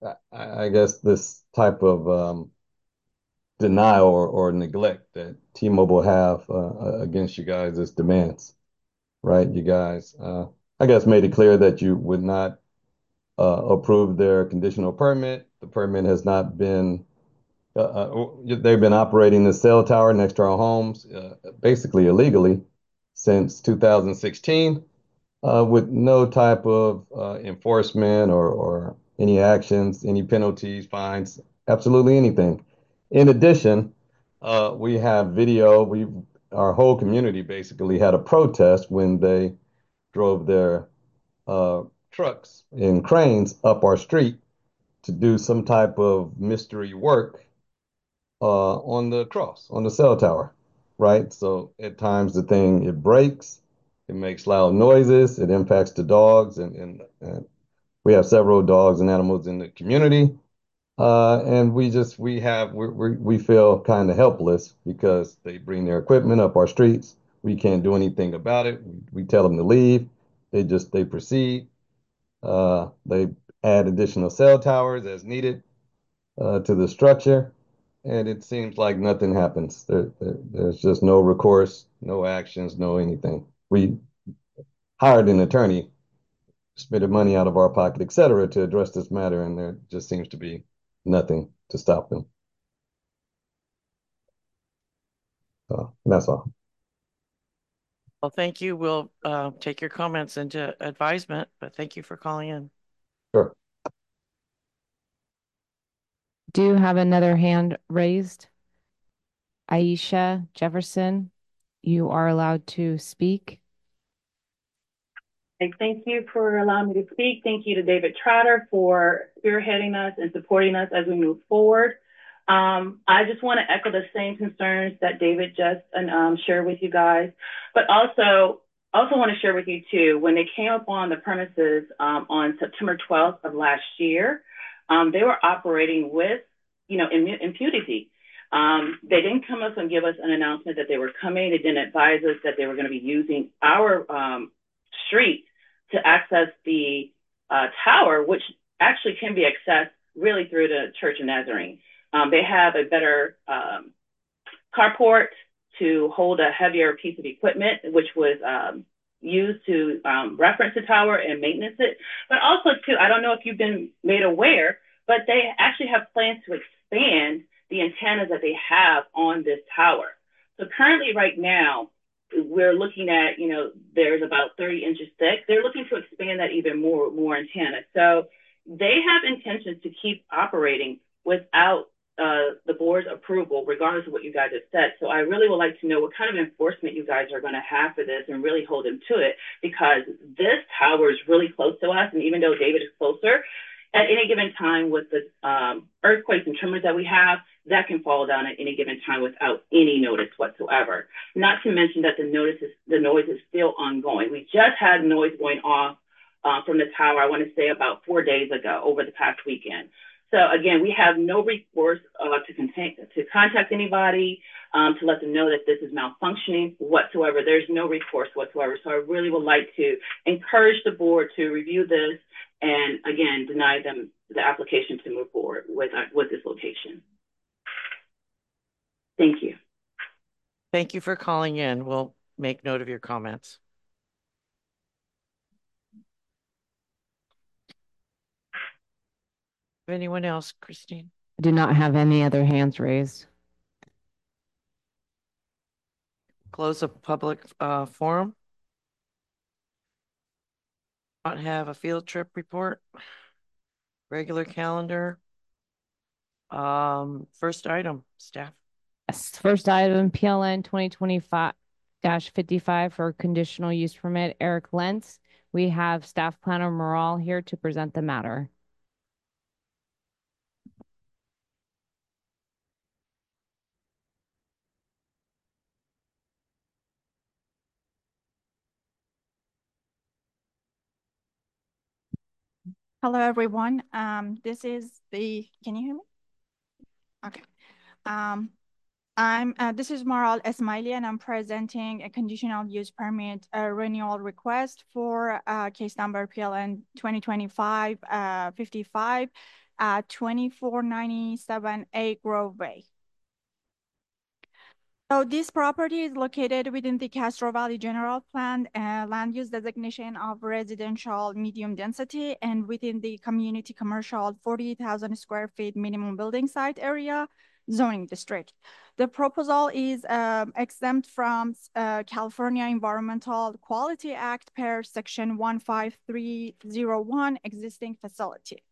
[SPEAKER 14] I, I guess this type of um, denial or, or neglect that T-Mobile have uh, against you guys' demands, right? You guys, uh, I guess, made it clear that you would not uh, approve their conditional permit. The permit has not been, uh, uh, they've been operating the cell tower next to our homes, uh, basically illegally since two thousand sixteen, uh, with no type of uh, enforcement or, or any actions, any penalties, fines, absolutely anything. In addition, uh, we have video. We our whole community basically had a protest when they drove their uh, trucks and cranes up our street to do some type of mystery work uh, on the cross, on the cell tower, right? So at times the thing, it breaks, it makes loud noises, it impacts the dogs, and, and, and we have several dogs and animals in the community. Uh, and we just, we have, we, we, we feel kind of helpless because they bring their equipment up our streets. We can't do anything about it. We, we tell them to leave. They just, they proceed. Uh, they add additional cell towers as needed uh, to the structure, and it seems like nothing happens. There, there, there's just no recourse, no actions, no anything. We hired an attorney, spent money out of our pocket, et cetera, to address this matter, and there just seems to be nothing to stop them. So that's all.
[SPEAKER 1] Well, thank you. We'll uh, take your comments into advisement, but thank you for calling in.
[SPEAKER 14] Sure.
[SPEAKER 2] Do you have another hand raised? Aisha Jefferson, you are allowed to speak.
[SPEAKER 15] Thank you for allowing me to speak. Thank you to David Trotter for spearheading us and supporting us as we move forward. Um, I just want to echo the same concerns that David just um, shared with you guys, but also also want to share with you too, when they came up on the premises um, on September twelfth of last year, um, they were operating with, you know, impunity. Um, they didn't come up and give us an announcement that they were coming. They didn't advise us that they were going to be using our um, street to access the uh, tower, which actually can be accessed really through the Church of Nazarene. Um, they have a better um, carport to hold a heavier piece of equipment, which was um, used to um, reference the tower and maintenance it. But also, too, I don't know if you've been made aware, but they actually have plans to expand the antennas that they have on this tower. So currently, right now, we're looking at, you know, there's about thirty inches thick. They're looking to expand that even more, more antennas. So they have intentions to keep operating without uh, the board's approval, regardless of what you guys have said. So I really would like to know what kind of enforcement you guys are going to have for this and really hold them to it, because this tower is really close to us. And even though David is closer, at any given time with the um, earthquakes and tremors that we have, that can fall down at any given time without any notice whatsoever. Not to mention that the notice is, the noise is still ongoing. We just had noise going off uh, from the tower, I want to say about four days ago, over the past weekend. So again, we have no recourse uh, to, contain, to contact anybody, um, to let them know that this is malfunctioning whatsoever. There's no recourse whatsoever. So I really would like to encourage the board to review this and again, deny them the application to move forward with, uh, with this location. Thank you.
[SPEAKER 1] Thank you for calling in. We'll make note of your comments. Anyone else, Christine?
[SPEAKER 2] I do not have any other hands raised.
[SPEAKER 1] Close a public uh, forum. Not have a field trip report. Regular calendar. Um, first item, staff.
[SPEAKER 2] Yes, first item, P L N twenty twenty-five dash fifty-five for conditional use permit, Eric Lentz. We have staff planner Morale here to present the matter.
[SPEAKER 16] Hello, everyone. Um, this is the, can you hear me? Okay. Um, I'm, uh, this is Maral Esmaili, and I'm presenting a conditional use permit uh, renewal request for uh, case number P L N twenty twenty-five uh, fifty-five. at twenty-four ninety-seven A Grove Way. So this property is located within the Castro Valley General Plan uh, land use designation of residential medium density and within the community commercial forty thousand square feet minimum building site area zoning district. The proposal is um, exempt from uh, California Environmental Quality Act per section one five three zero one existing facility.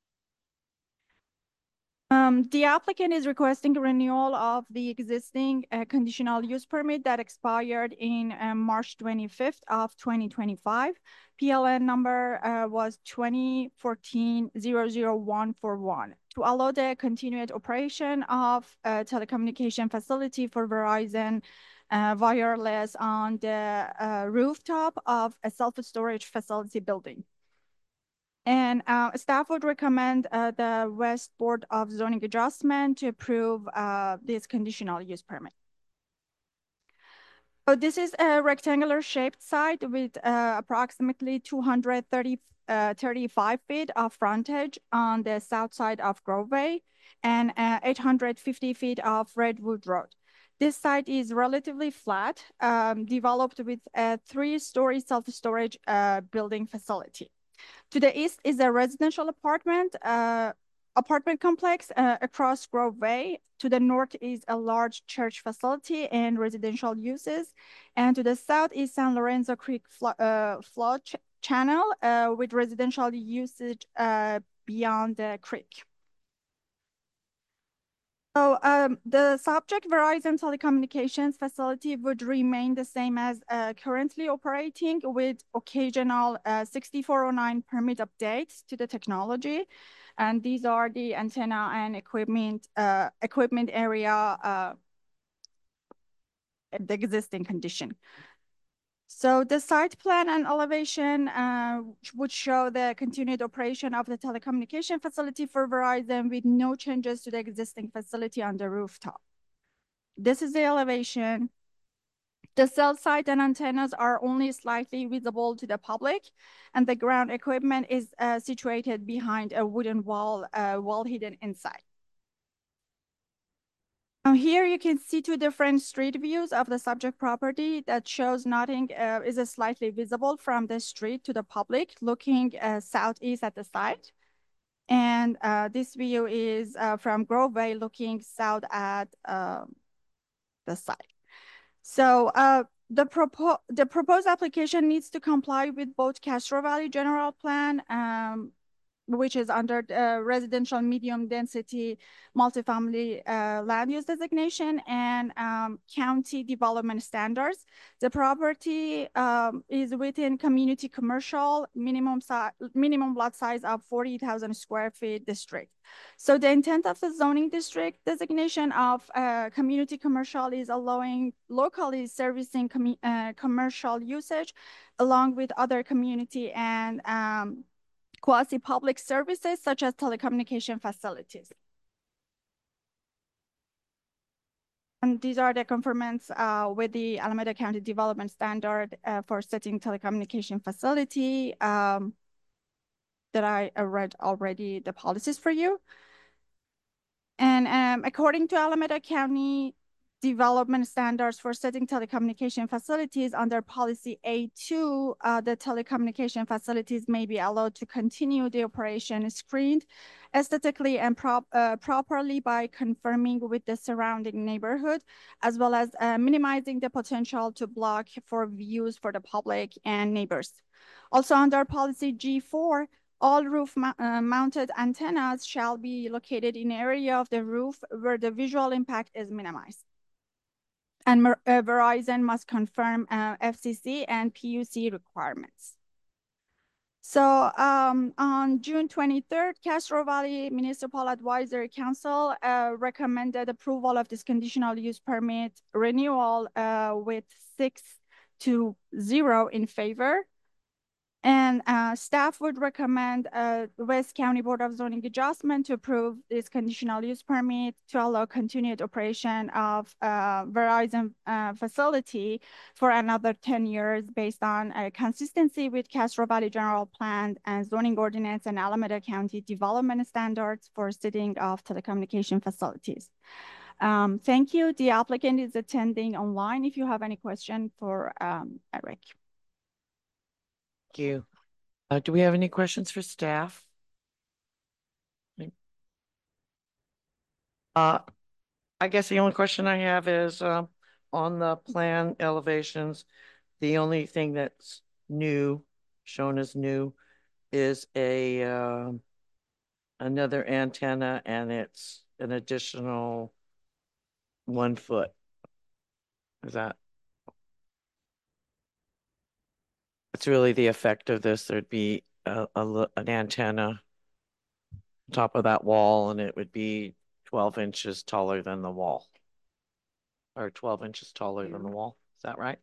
[SPEAKER 16] Um, the applicant is requesting renewal of the existing uh, conditional use permit that expired in uh, March twenty-fifth of twenty twenty-five. P L N number uh, was twenty fourteen zero zero one four one to allow the continued operation of a telecommunication facility for Verizon uh, wireless on the uh, rooftop of a self-storage facility building. And uh, staff would recommend uh, the West Board of Zoning Adjustment to approve uh, this conditional use permit. So this is a rectangular shaped site with uh, approximately two hundred thirty-five feet of frontage on the south side of Grove Way and uh, eight hundred fifty feet of Redwood Road. This site is relatively flat, um, developed with a three-story self-storage uh, building facility. To the east is a residential apartment uh, apartment complex uh, across Grove Way. To the north is a large church facility and residential uses. And to the south is San Lorenzo Creek flo uh, flood ch channel uh, with residential usage uh, beyond the creek. So um, the subject Verizon telecommunications facility would remain the same as uh, currently operating with occasional uh, sixty-four oh nine permit updates to the technology. And these are the antenna and equipment, uh, equipment area, uh, the existing condition. So the site plan and elevation uh, would show the continued operation of the telecommunication facility for Verizon with no changes to the existing facility on the rooftop. This is the elevation. The cell site and antennas are only slightly visible to the public, and the ground equipment is uh, situated behind a wooden wall, uh, wall hidden inside. Now here you can see two different street views of the subject property that shows nothing uh, is slightly visible from the street to the public looking uh, southeast at the site. And uh, this view is uh, from Grove Way looking south at uh, the site. So uh, the, propo the proposed application needs to comply with both Castro Valley General Plan, um, which is under the residential medium density multifamily uh, land use designation and um, county development standards. The property um, is within community commercial minimum, minimum lot size of forty thousand square feet district. So the intent of the zoning district designation of uh, community commercial is allowing locally servicing com uh, commercial usage along with other community and um, quasi-public services such as telecommunication facilities. And these are the conformance uh, with the Alameda County Development Standard uh, for setting telecommunication facility um, that I read already the policies for you. And um, according to Alameda County Development Standards for setting telecommunication facilities under policy A two, uh, the telecommunication facilities may be allowed to continue the operation screened aesthetically and prop, uh, properly by conforming with the surrounding neighborhood, as well as uh, minimizing the potential to block for views for the public and neighbors. Also under policy G four, all roof mo uh, mounted antennas shall be located in an area of the roof where the visual impact is minimized. And uh, Verizon must confirm uh, F C C and P U C requirements. So um, on June twenty-third, Castro Valley Municipal Advisory Council uh, recommended approval of this conditional use permit renewal uh, with six to zero in favor. And uh, staff would recommend uh, the West County Board of Zoning Adjustment to approve this conditional use permit to allow continued operation of uh, Verizon uh, facility for another ten years based on a consistency with Castro Valley General Plan and zoning ordinance and Alameda County development standards for setting of telecommunication facilities. Um, thank you. The applicant is attending online. If you have any question for um, Eric.
[SPEAKER 1] Thank you. Uh, do we have any questions for staff? Uh, I guess the only question I have is um, on the plan elevations, the only thing that's new, shown as new, is a um, another antenna, and it's an additional one foot. Is that? It's really the effect of this. There'd be a, a li- an antenna on top of that wall, and it would be twelve inches taller than the wall. Or twelve inches taller than the wall. Is that right?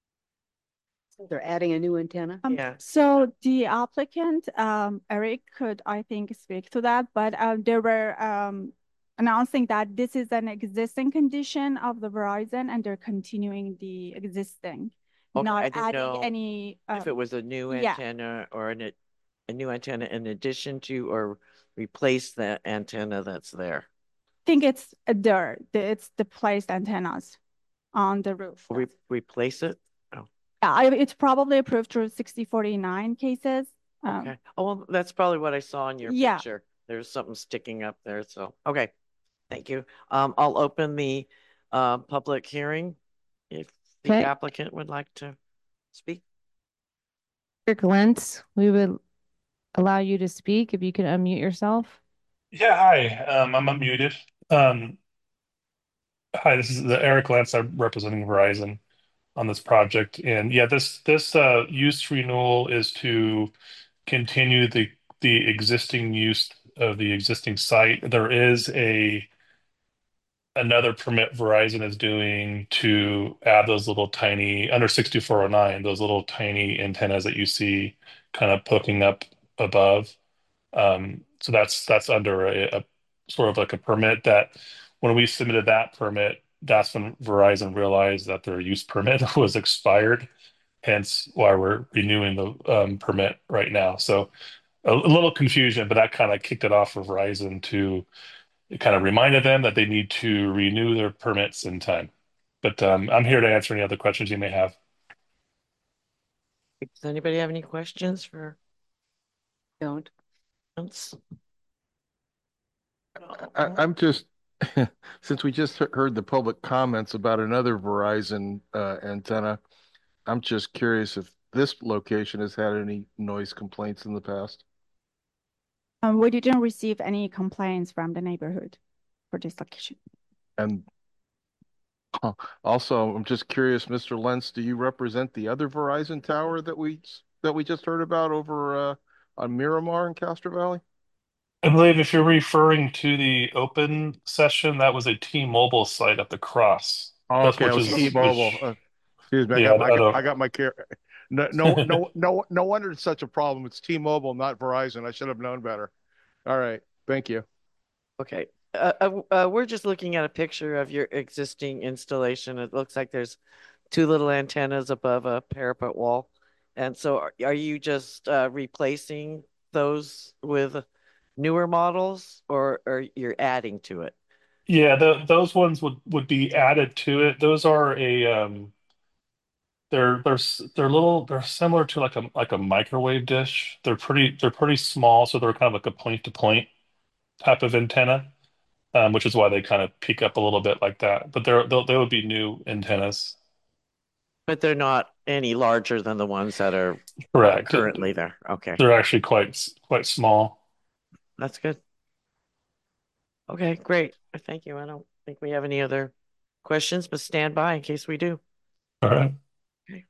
[SPEAKER 11] They're adding a new antenna?
[SPEAKER 16] Um,
[SPEAKER 1] Yeah.
[SPEAKER 16] So the applicant, um, Eric could, I think, speak to that, but um, they were um, announcing that this is an existing condition of the Verizon and they're continuing the existing,
[SPEAKER 1] Okay, I
[SPEAKER 16] not
[SPEAKER 1] didn't
[SPEAKER 16] adding
[SPEAKER 1] know
[SPEAKER 16] any.
[SPEAKER 1] if
[SPEAKER 16] um,
[SPEAKER 1] it was a new
[SPEAKER 16] yeah.
[SPEAKER 1] antenna or an, a new antenna in addition to or replace the antenna that's there.
[SPEAKER 16] I think it's uh, there, the- it's the placed antennas on the roof.
[SPEAKER 1] Re replace it? Oh,
[SPEAKER 16] Yeah, I, it's probably approved through sixty forty-nine cases. Um,
[SPEAKER 1] okay. Oh, well, that's probably what I saw in your
[SPEAKER 16] Yeah.
[SPEAKER 1] picture. There's something sticking up there. So, okay. Thank you. Um, I'll open the uh, public hearing if the
[SPEAKER 2] Okay.
[SPEAKER 1] applicant would like to speak.
[SPEAKER 2] Mister Glentz, we would allow you to speak if you could unmute yourself.
[SPEAKER 17] Yeah, hi. Um, I'm unmuted. Um, hi, this is the Eric Lance. I'm representing Verizon on this project, and yeah, this this uh, use renewal is to continue the the existing use of the existing site. There is a another permit Verizon is doing to add those little tiny under sixty-four oh nine, those little tiny antennas that you see kind of poking up above. Um, so that's that's under a, a sort of like a permit that when we submitted that permit, that's when Verizon realized that their use permit was expired. Hence why we're renewing the um, permit right now. So a, a little confusion, but that kind of kicked it off for Verizon to it kind of reminded them that they need to renew their permits in time. But um, I'm here to answer any other questions you may have.
[SPEAKER 1] Does anybody have any questions for?
[SPEAKER 11] Don't.
[SPEAKER 9] I, I'm just, since we just he- heard the public comments about another Verizon uh, antenna, I'm just curious if this location has had any noise complaints in the past.
[SPEAKER 16] Um, we didn't receive any complaints from the neighborhood for this location.
[SPEAKER 9] And uh, also, I'm just curious, Mister Lentz, do you represent the other Verizon tower that we that we just heard about over uh, on Miramar in Castro Valley?
[SPEAKER 17] I believe if you're referring to the open session, that was a T-Mobile site at the cross.
[SPEAKER 9] Oh,
[SPEAKER 17] That's
[SPEAKER 9] okay,
[SPEAKER 17] which
[SPEAKER 9] it was
[SPEAKER 17] is
[SPEAKER 9] T-Mobile.
[SPEAKER 17] which,
[SPEAKER 9] Uh, excuse me, I
[SPEAKER 17] yeah,
[SPEAKER 9] got my,
[SPEAKER 17] I
[SPEAKER 9] I got,
[SPEAKER 17] don't.
[SPEAKER 9] I got my care. No, no, no, no, no wonder it's such a problem. It's T-Mobile, not Verizon. I should have known better. All right, thank you.
[SPEAKER 1] Okay. Uh, uh, uh, we're just looking at a picture of your existing installation. It looks like there's two little antennas above a parapet wall. And so are, are you just uh, replacing those with newer models or, or you're adding to it?
[SPEAKER 17] Yeah, the, those ones would would be added to it. Those are a um, they're they're s- they're little they're similar to like a like a microwave dish. They're pretty they're pretty small, so they're kind of like a point to point type of antenna, um, which is why they kind of peak up a little bit like that. But they're they'll, they would be new antennas.
[SPEAKER 1] But they're not any larger than the ones that are uh,
[SPEAKER 17] Correct.
[SPEAKER 1] currently there. Okay.
[SPEAKER 17] They're actually quite s- quite small.
[SPEAKER 1] That's good. Okay, great. Thank you. I don't think we have any other questions, but stand by in case we do.
[SPEAKER 17] All right.
[SPEAKER 1] Okay.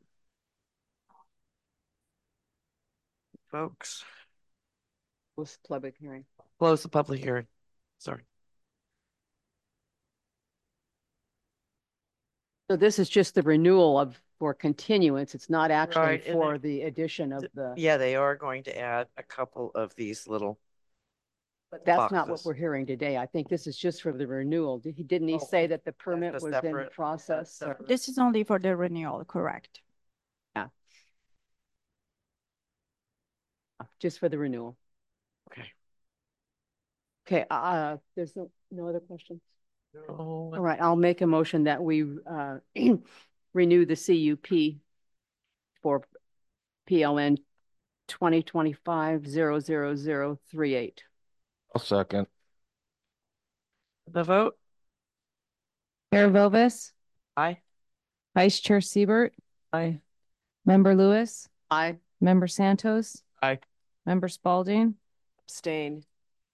[SPEAKER 1] Folks,
[SPEAKER 11] Close the public hearing.
[SPEAKER 1] close the public hearing. Sorry.
[SPEAKER 11] So this is just the renewal of for continuance. It's not actually
[SPEAKER 1] Right, and
[SPEAKER 11] for
[SPEAKER 1] they-
[SPEAKER 11] the addition of the,
[SPEAKER 1] Yeah, they are going to add a couple of these little,
[SPEAKER 11] but that's not what
[SPEAKER 1] boxes.
[SPEAKER 11] we're hearing today. I think this is just for the renewal. Did he, didn't he
[SPEAKER 1] Oh,
[SPEAKER 11] say that the
[SPEAKER 1] a
[SPEAKER 11] permit was in
[SPEAKER 1] separate-
[SPEAKER 11] process? or-
[SPEAKER 1] separate-
[SPEAKER 16] This is only for the renewal, correct?
[SPEAKER 11] Just for the renewal.
[SPEAKER 1] okay.
[SPEAKER 11] Okay, uh, there's no, no other questions?
[SPEAKER 1] Oh,
[SPEAKER 11] All right, I'll make a motion that we, uh, renew the C U P for P L N twenty twenty-five zero zero zero three eight.
[SPEAKER 9] I'll second.
[SPEAKER 1] the vote?
[SPEAKER 2] Chair Vilvis,
[SPEAKER 1] Aye.
[SPEAKER 2] Vice Chair Siebert,
[SPEAKER 8] Aye.
[SPEAKER 2] Member Lewis,
[SPEAKER 11] Aye.
[SPEAKER 2] Member Santos,
[SPEAKER 9] Aye.
[SPEAKER 2] Member Spalding,
[SPEAKER 3] Abstain.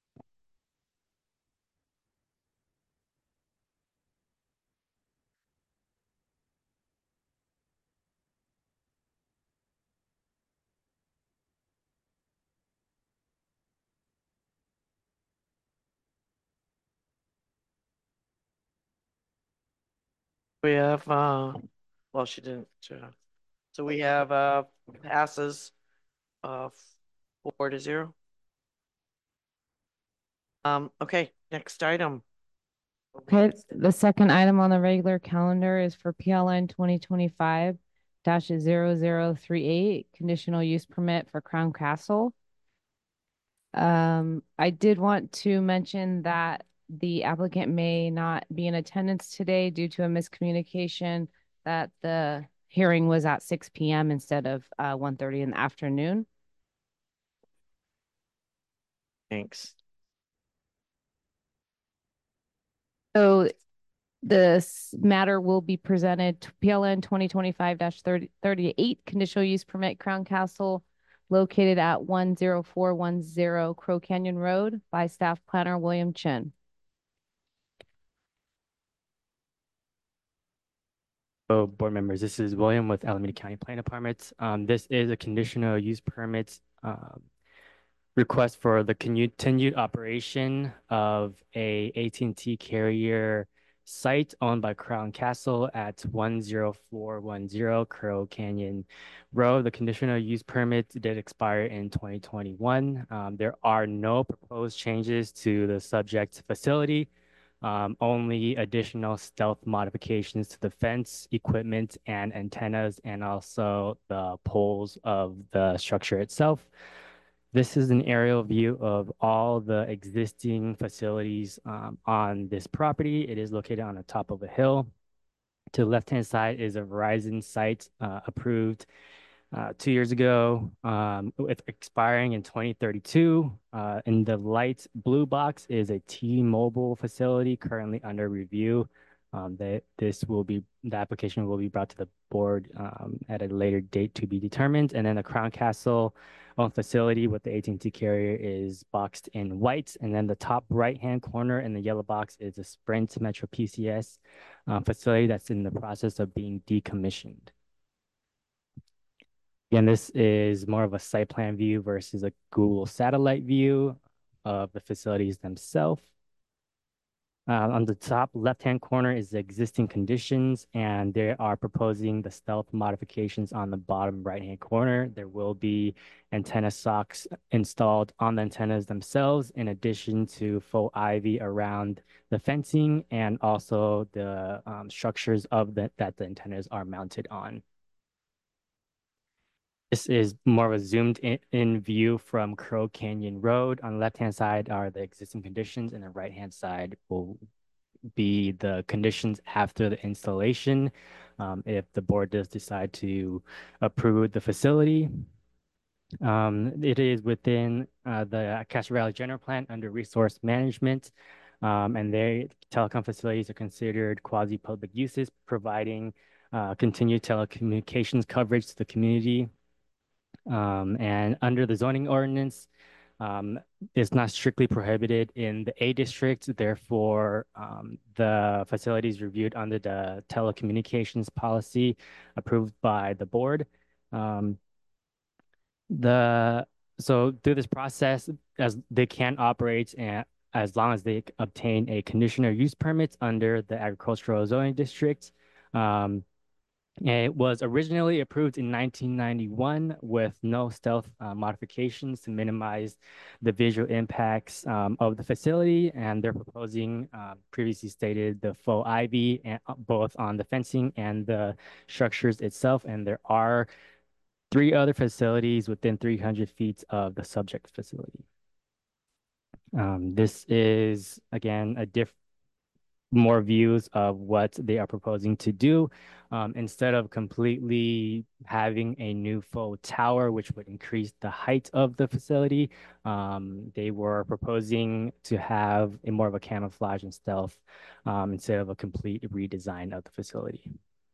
[SPEAKER 1] We have, uh, well, she didn't, uh, so we have, uh, passes, uh, four to zero. Um, okay, next item.
[SPEAKER 2] Okay, the second item on the regular calendar is for P L N twenty twenty-five dash zero zero three eight, conditional use permit for Crown Castle. Um, I did want to mention that the applicant may not be in attendance today due to a miscommunication that the hearing was at six P M instead of uh one thirty in the afternoon.
[SPEAKER 1] Thanks.
[SPEAKER 2] So this matter will be presented to P L N twenty twenty-five dash thirty-eight, conditional use permit Crown Castle located at one zero four one zero Crow Canyon Road by staff planner William Chin.
[SPEAKER 18] So board members, this is William with Alameda County Planning Department. Um, this is a conditional use permit um, request for the continued operation of a A T and T carrier site owned by Crown Castle at one zero four one zero Crow Canyon Road. The conditional use permit did expire in twenty twenty-one. Um, there are no proposed changes to the subject facility. Um, only additional stealth modifications to the fence, equipment, and antennas, and also the poles of the structure itself. This is an aerial view of all the existing facilities um, on this property. It is located on the top of a hill. To the left-hand side is a Verizon site uh, approved uh, two years ago, um, with expiring in twenty thirty-two. Uh, in the light blue box is a T-Mobile facility currently under review. Um, that this will be, the application will be brought to the board um, at a later date to be determined. And then the Crown Castle owned facility with the A T and T carrier is boxed in white. And then the top right-hand corner in the yellow box is a Sprint Metro P C S uh, facility that's in the process of being decommissioned. Again, this is more of a site plan view versus a Google satellite view of the facilities themselves. Uh, on the top left-hand corner is the existing conditions, and they are proposing the stealth modifications on the bottom right-hand corner. There will be antenna socks installed on the antennas themselves, in addition to faux ivy around the fencing and also the um, structures of the, that the antennas are mounted on. This is more of a zoomed in, in view from Crow Canyon Road. On the left-hand side are the existing conditions, and the right-hand side will be the conditions after the installation, um, if the board does decide to approve the facility. Um, it is within uh, the Castro Valley General Plan under resource management, um, and their telecom facilities are considered quasi-public uses, providing uh, continued telecommunications coverage to the community. Um, and under the zoning ordinance, um, it's not strictly prohibited in the A district. Therefore, um, the facilities reviewed under the telecommunications policy approved by the board. Um, the so through this process, as they can operate and as long as they obtain a conditional use permit under the agricultural zoning district. Um, It was originally approved in nineteen ninety-one with no stealth uh, modifications to minimize the visual impacts um, of the facility. And they're proposing, uh, previously stated, the faux ivy and, uh, both on the fencing and the structures itself. And there are three other facilities within three hundred feet of the subject facility. Um, this is, again, a diff more views of what they are proposing to do. Um, instead of completely having a new faux tower, which would increase the height of the facility, um, they were proposing to have a more of a camouflage and stealth um, instead of a complete redesign of the facility.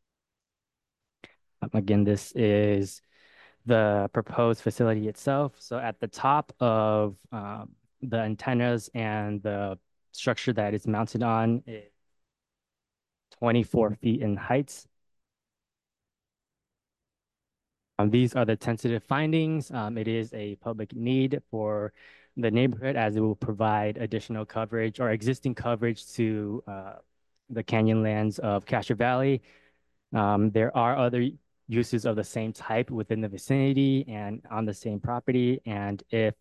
[SPEAKER 18] Um, again, this is the proposed facility itself. So at the top of um, the antennas and the structure that it's mounted on is twenty-four feet in height. Um, these are the tentative findings. Um, it is a public need for the neighborhood as it will provide additional coverage or existing coverage to uh, the canyonlands of Castro Valley. Um, there are other uses of the same type within the vicinity and on the same property, and if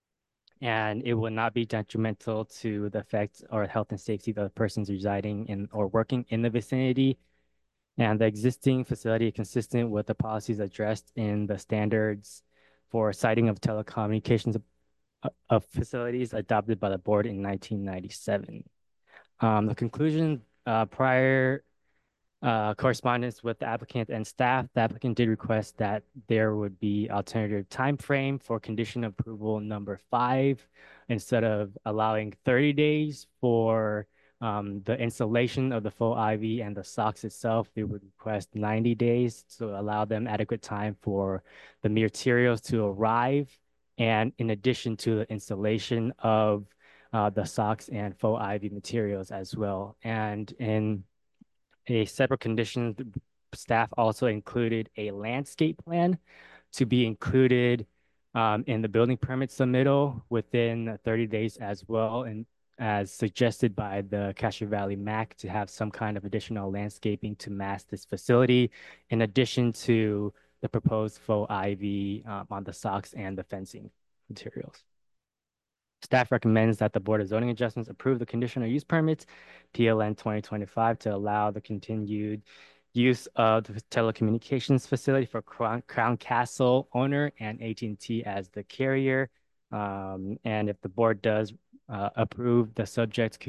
[SPEAKER 18] and it will not be detrimental to the effects or health and safety of the persons residing in or working in the vicinity. And the existing facility is consistent with the policies addressed in the standards for siting of telecommunications of, of facilities adopted by the board in nineteen ninety-seven. Um, the conclusion uh, prior uh, correspondence with the applicant and staff, the applicant did request that there would be alternative time frame for condition approval number five, instead of allowing thirty days for um, the installation of the faux ivy and the socks itself. They would request ninety days to allow them adequate time for the materials to arrive, and in addition to the installation of uh, the socks and faux ivy materials as well. And in a separate condition, the staff also included a landscape plan to be included um, in the building permit submittal within thirty days as well, and as suggested by the Castro Valley M A C, to have some kind of additional landscaping to mask this facility, in addition to the proposed faux ivy um, on the socks and the fencing materials. Staff recommends that the Board of Zoning Adjustments approve the conditional use permits, P L N twenty twenty-five, to allow the continued use of the telecommunications facility for Crown, Crown Castle owner and A T and T as the carrier. Um, and if the board does uh, approve the subject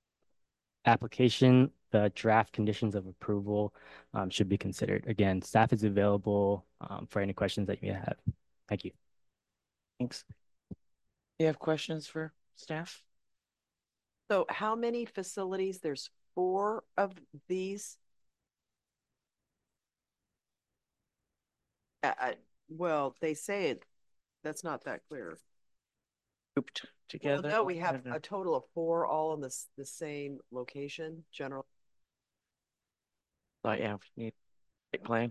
[SPEAKER 18] application, the draft conditions of approval um, should be considered. Again, staff is available um, for any questions that you may have. Thank you.
[SPEAKER 1] Thanks. You have questions for staff?
[SPEAKER 3] So how many facilities? There's four of these. Uh, uh, well, they say it, that's not that clear.
[SPEAKER 1] Grouped together?
[SPEAKER 3] Well, no, we have a total of four, all in this the same location, general.
[SPEAKER 1] Oh, yeah, we need a plan.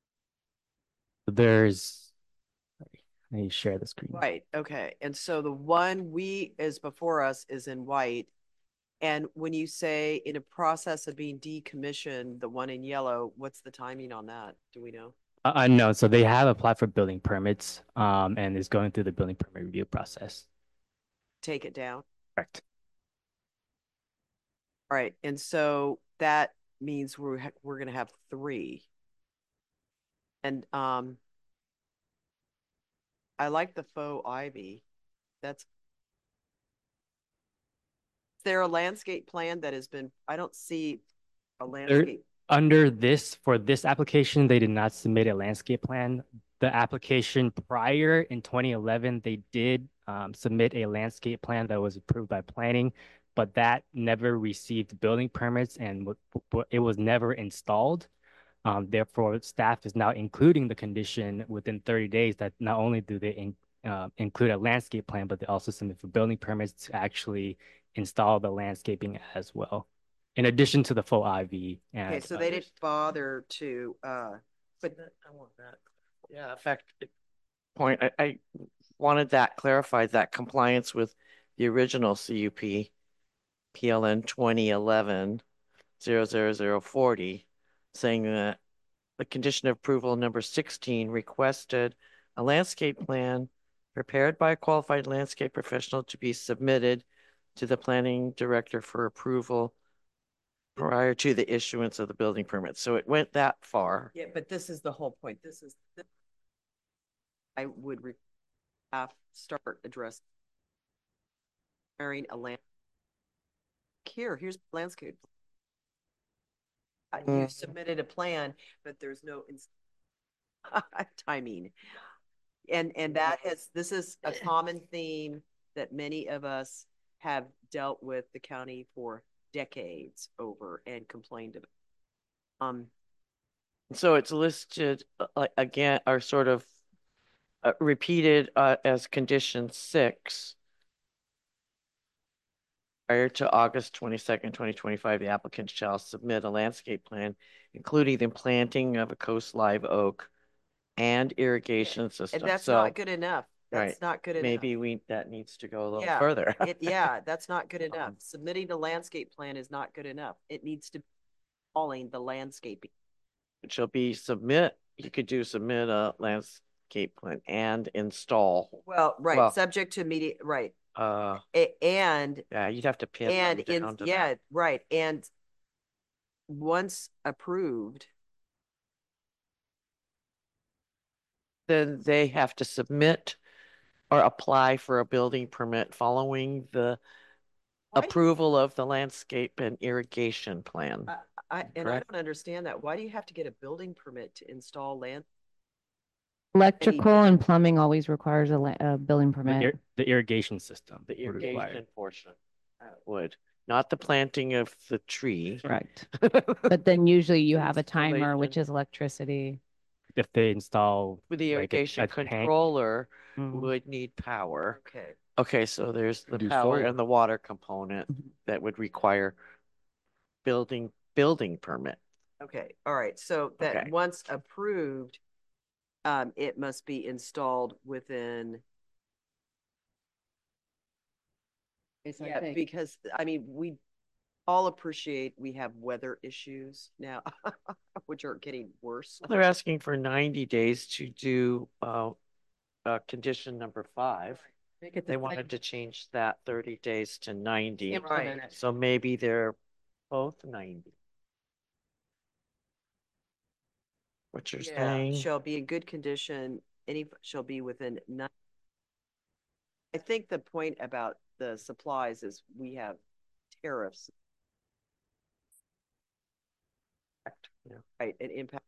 [SPEAKER 18] There's, let me share the screen.
[SPEAKER 3] Right, okay. And so the one we is before us is in white. And when you say in a process of being decommissioned, the one in yellow, what's the timing on that? Do we know?
[SPEAKER 18] Uh, no, so they have applied for building permits um, and is going through the building permit review process.
[SPEAKER 3] Take it down?
[SPEAKER 18] Correct.
[SPEAKER 3] All right, and so that means we're, we're going to have three. And um, I like the faux ivy. That's, is there a landscape plan that has been, I don't see a
[SPEAKER 18] There,
[SPEAKER 3] landscape.
[SPEAKER 18] under this, for this application, they did not submit a landscape plan. The application prior in twenty eleven, they did um, submit a landscape plan that was approved by planning, but that never received building permits and w w it was never installed. Um, therefore, staff is now including the condition within thirty days that not only do they in, uh, include a landscape plan, but they also submit for building permits to actually install the landscaping as well, in addition to the faux ivy. And,
[SPEAKER 3] Okay, so
[SPEAKER 18] uh,
[SPEAKER 3] they didn't bother to, uh, but
[SPEAKER 1] I want that. Yeah, in fact, point, I, I wanted that clarified, that compliance with the original C U P, P L N twenty eleven zero zero zero forty, saying that the condition of approval number sixteen requested a landscape plan prepared by a qualified landscape professional to be submitted to the planning director for approval prior to the issuance of the building permit. So it went that far.
[SPEAKER 3] Yeah, but this is the whole point. This is, I would re- have start address preparing a land. Here, here's landscape. Uh, You
[SPEAKER 1] Mm.
[SPEAKER 3] submitted a plan, but there's no ins- timing. And, and that has, this is a common theme that many of us have dealt with the county for decades over and complained about. Um,
[SPEAKER 1] So it's listed uh, like again, or sort of uh, repeated uh, as condition six. Prior to August twenty-second, twenty twenty-five, the applicant shall submit a landscape plan, including the planting of a coast live oak and irrigation system.
[SPEAKER 3] and that's
[SPEAKER 1] So,
[SPEAKER 3] not good enough.
[SPEAKER 1] right,
[SPEAKER 3] That's not good enough.
[SPEAKER 1] maybe we, that needs to go a little
[SPEAKER 3] Yeah,
[SPEAKER 1] further.
[SPEAKER 3] it, yeah, that's not good enough. Submitting a landscape plan is not good enough. It needs to be calling the landscaping.
[SPEAKER 1] It shall be submit, you could do submit a landscape plan and install.
[SPEAKER 3] Well, right,
[SPEAKER 1] Well,
[SPEAKER 3] subject to immediate, right.
[SPEAKER 1] Uh,
[SPEAKER 3] A- and,
[SPEAKER 1] yeah, you'd have to pin
[SPEAKER 3] and
[SPEAKER 1] them
[SPEAKER 3] in,
[SPEAKER 1] down to
[SPEAKER 3] yeah,
[SPEAKER 1] that.
[SPEAKER 3] right. And once approved,
[SPEAKER 1] Then they have to submit or apply for a building permit following the
[SPEAKER 3] Why do you-
[SPEAKER 1] approval of the landscape and irrigation plan.
[SPEAKER 3] I, I, and I
[SPEAKER 1] Correct.
[SPEAKER 3] don't understand that. Why do you have to get a building permit to install land?
[SPEAKER 2] Electrical and plumbing always requires a, la- a building
[SPEAKER 18] The,
[SPEAKER 2] permit.
[SPEAKER 18] ir- the irrigation system.
[SPEAKER 1] The
[SPEAKER 18] would require.
[SPEAKER 1] irrigation portion would, not the planting of the tree.
[SPEAKER 2] Correct. But then usually you have a timer,
[SPEAKER 1] Installation.
[SPEAKER 2] which is electricity.
[SPEAKER 18] If they install
[SPEAKER 1] With the
[SPEAKER 18] like a-
[SPEAKER 1] irrigation
[SPEAKER 18] a tank.
[SPEAKER 1] controller
[SPEAKER 2] Mhm.
[SPEAKER 1] would need power.
[SPEAKER 3] Okay.
[SPEAKER 1] Okay, so there's the
[SPEAKER 9] do
[SPEAKER 1] power
[SPEAKER 9] solar.
[SPEAKER 1] and the water component that would require building, building permit.
[SPEAKER 3] Okay, all right. So that
[SPEAKER 1] Okay.
[SPEAKER 3] once approved, um, it must be installed within.
[SPEAKER 11] Yes, I
[SPEAKER 3] Yeah,
[SPEAKER 11] think.
[SPEAKER 3] because I mean, we all appreciate we have weather issues now, which are getting worse.
[SPEAKER 1] They're asking for ninety days to do, uh, uh, condition number five.
[SPEAKER 11] Make it the
[SPEAKER 1] They
[SPEAKER 11] same-
[SPEAKER 1] wanted to change that thirty days to ninety.
[SPEAKER 11] Implement it.
[SPEAKER 1] So maybe they're both ninety. What you're
[SPEAKER 3] Yeah,
[SPEAKER 1] saying?
[SPEAKER 3] shall be in good condition, any shall be within nine. I think the point about the supplies is we have tariffs.
[SPEAKER 1] Yeah.
[SPEAKER 3] Right, and impact.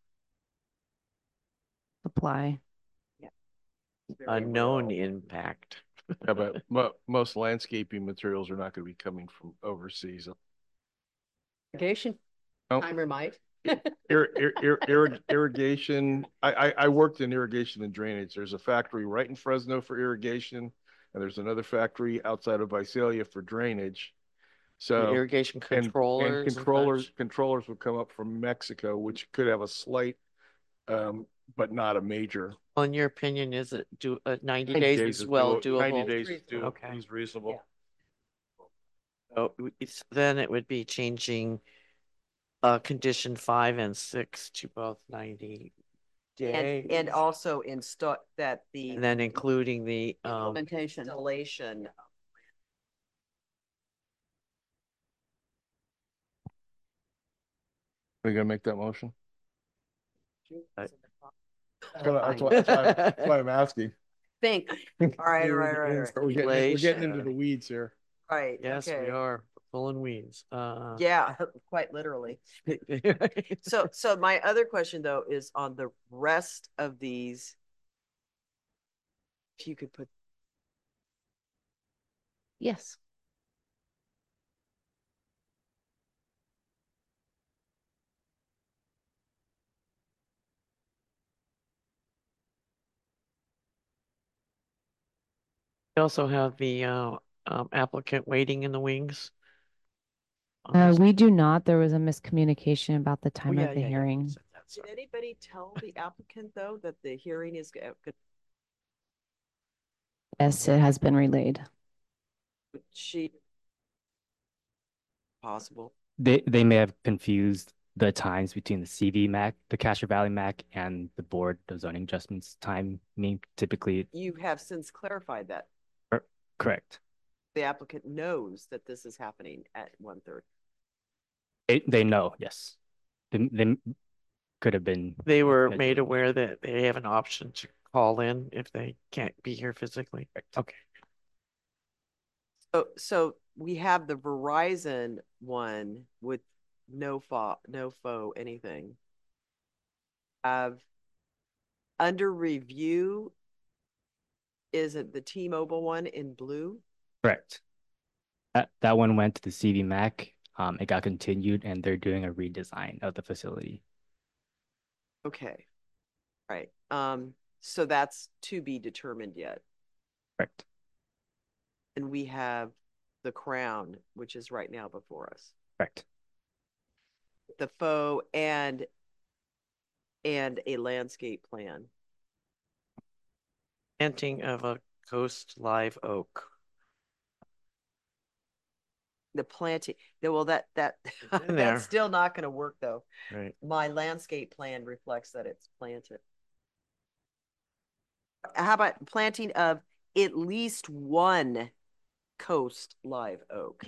[SPEAKER 2] Supply.
[SPEAKER 3] very
[SPEAKER 1] Unknown
[SPEAKER 3] well.
[SPEAKER 1] impact.
[SPEAKER 9] Yeah, but mo- most landscaping materials are not going to be coming from overseas.
[SPEAKER 11] Irrigation,
[SPEAKER 9] Oh.
[SPEAKER 11] timer might.
[SPEAKER 9] Ir- ir- ir- irrig- irrigation, I, I, I worked in irrigation and drainage. There's a factory right in Fresno for irrigation, and there's another factory outside of Visalia for drainage. So.
[SPEAKER 1] Irrigation
[SPEAKER 9] and-
[SPEAKER 1] controllers.
[SPEAKER 9] And
[SPEAKER 1] and
[SPEAKER 9] controllers,
[SPEAKER 1] such.
[SPEAKER 9] controllers would come up from Mexico, which could have a slight, um, but not a major.
[SPEAKER 1] Well, in your opinion, is it do, uh, ninety
[SPEAKER 9] ninety
[SPEAKER 1] days
[SPEAKER 9] days
[SPEAKER 1] is
[SPEAKER 9] is
[SPEAKER 1] well
[SPEAKER 9] doable- ninety
[SPEAKER 1] doable?
[SPEAKER 9] days is doable,
[SPEAKER 1] Okay.
[SPEAKER 9] is reasonable.
[SPEAKER 1] So it's, then it would be changing uh, condition five and six to both ninety days.
[SPEAKER 3] And, and also install that the.
[SPEAKER 1] And then including the, um,
[SPEAKER 11] Implementation.
[SPEAKER 3] Installation.
[SPEAKER 9] Are you gonna make that motion?
[SPEAKER 1] I-
[SPEAKER 9] That's why, that's why- that's why I'm asking.
[SPEAKER 11] Think.
[SPEAKER 3] All right, all right, all right, all right.
[SPEAKER 9] We're getting, we're getting into
[SPEAKER 1] Relation.
[SPEAKER 9] the weeds here.
[SPEAKER 3] Right,
[SPEAKER 1] yes, we
[SPEAKER 3] okay.
[SPEAKER 1] are pulling weeds. Uh,
[SPEAKER 3] Yeah, quite literally. So, so my other question though is on the rest of these. If you could put,
[SPEAKER 2] Yes.
[SPEAKER 1] We also have the uh, um, applicant waiting in the wings. on
[SPEAKER 2] Uh,
[SPEAKER 1] this.
[SPEAKER 2] we do not. There was a miscommunication about the
[SPEAKER 1] Oh,
[SPEAKER 2] time
[SPEAKER 1] yeah,
[SPEAKER 2] of the
[SPEAKER 1] yeah, yeah, you
[SPEAKER 2] hearing.
[SPEAKER 1] said that,
[SPEAKER 3] did
[SPEAKER 1] sorry.
[SPEAKER 3] anybody tell the applicant though that the hearing is go- good?
[SPEAKER 2] Yes, it has been relayed.
[SPEAKER 3] She. Possible.
[SPEAKER 18] They they may have confused the times between the C V MAC, the Castro Valley MAC, and the board, the zoning adjustments timing typically.
[SPEAKER 3] You have since clarified that
[SPEAKER 18] er, Correct.
[SPEAKER 3] the applicant knows that this is happening at one thirty.
[SPEAKER 18] They, they know, yes. They, they could have been.
[SPEAKER 1] They were made aware that they have an option to call in if they can't be here physically. Okay.
[SPEAKER 3] So, so we have the Verizon one with no fo, no fo anything. Have under review, is it the T-Mobile one in blue?
[SPEAKER 18] Correct. That, that one went to the C V MAC. Um, it got continued and they're doing a redesign of the facility.
[SPEAKER 3] Okay. Right. Um, so that's to be determined yet.
[SPEAKER 18] Correct.
[SPEAKER 3] And we have the Crown, which is right now before us.
[SPEAKER 18] Correct.
[SPEAKER 3] The faux and and a landscape plan.
[SPEAKER 1] Planting of a coast live oak.
[SPEAKER 3] The planting, well, that that
[SPEAKER 1] In there.
[SPEAKER 3] that's still not going to work though.
[SPEAKER 1] Right.
[SPEAKER 3] My landscape plan reflects that it's planted. How about planting of at least one coast live oak?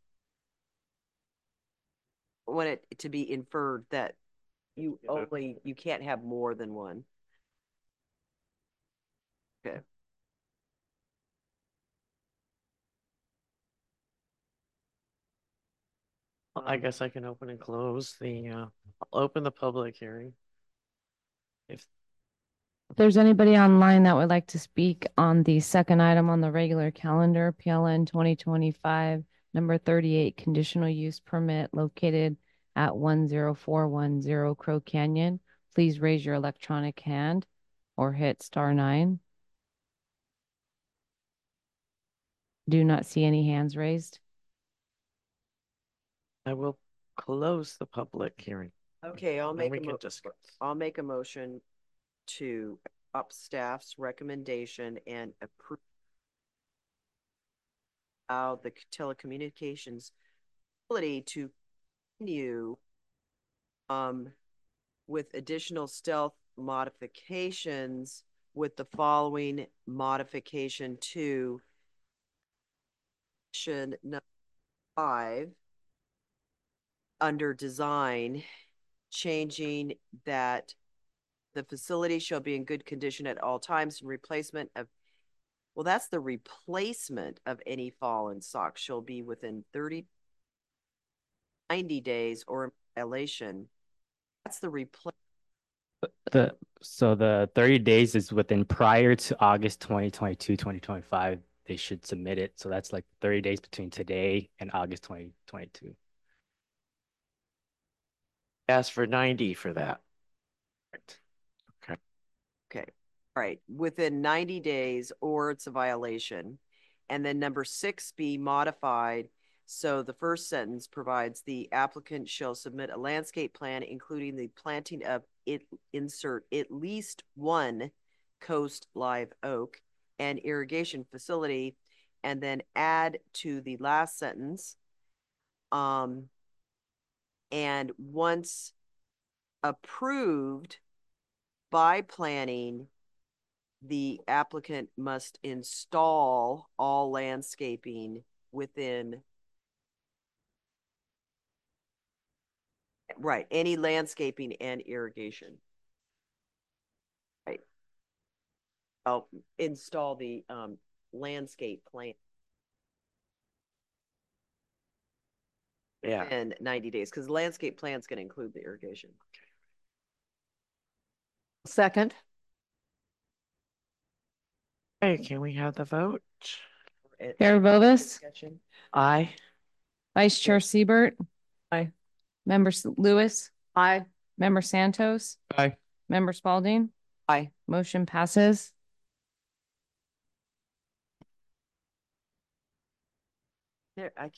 [SPEAKER 3] I want it to be inferred that you only, you can't have more than one. Okay.
[SPEAKER 1] I guess I can open and close the, uh, I'll open the public hearing. If
[SPEAKER 2] If there's anybody online that would like to speak on the second item on the regular calendar, P L N twenty twenty-five, number thirty-eight, conditional use permit located at one zero four one zero Crow Canyon, please raise your electronic hand or hit star nine. Do not see any hands raised.
[SPEAKER 1] I will close the public hearing.
[SPEAKER 3] Okay, I'll
[SPEAKER 1] Then
[SPEAKER 3] make
[SPEAKER 1] we
[SPEAKER 3] a
[SPEAKER 1] can
[SPEAKER 3] mo-
[SPEAKER 1] discuss.
[SPEAKER 3] I'll make a motion to up staff's recommendation and approve how the telecommunications ability to continue um with additional stealth modifications with the following modification to section number five under design, changing that the facility shall be in good condition at all times and replacement of, well, that's the replacement of any fallen stock shall be within thirty, ninety days or violation. That's the replace.
[SPEAKER 18] The, so the thirty days is within prior to August twenty twenty-two, twenty twenty-five, they should submit it. So that's like thirty days between today and August twenty twenty-two.
[SPEAKER 1] Ask for ninety for that.
[SPEAKER 18] Correct.
[SPEAKER 1] Okay.
[SPEAKER 3] Okay. All right. Within ninety days or it's a violation. And then number six be modified. So the first sentence provides the applicant shall submit a landscape plan, including the planting of it, insert at least one coast live oak and irrigation facility, and then add to the last sentence. Um, and once approved by planning, the applicant must install all landscaping within, right, any landscaping and irrigation. Right. I'll install the um, landscape plan.
[SPEAKER 1] Yeah.
[SPEAKER 3] In ninety days, because the landscape plan is going to include the irrigation.
[SPEAKER 11] Second.
[SPEAKER 1] Okay, can we have the vote?
[SPEAKER 2] Chair Vovis,
[SPEAKER 1] Aye.
[SPEAKER 2] Vice Chair Siebert.
[SPEAKER 8] Aye.
[SPEAKER 2] Member S- Lewis,
[SPEAKER 11] Aye.
[SPEAKER 2] Member Santos,
[SPEAKER 9] Aye.
[SPEAKER 2] Member Spalding.
[SPEAKER 3] Aye.
[SPEAKER 2] Motion passes.
[SPEAKER 3] There, I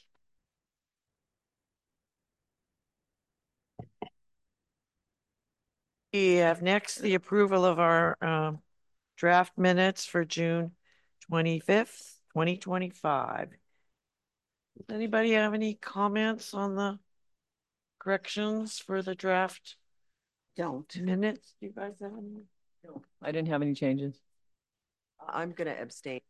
[SPEAKER 1] We have next the approval of our um, draft minutes for June twenty-fifth, twenty twenty-five. Does anybody have any comments on the corrections for the draft
[SPEAKER 11] Don't.
[SPEAKER 1] minutes? Do you guys have any?
[SPEAKER 8] No, I didn't have any changes.
[SPEAKER 3] I'm gonna abstain.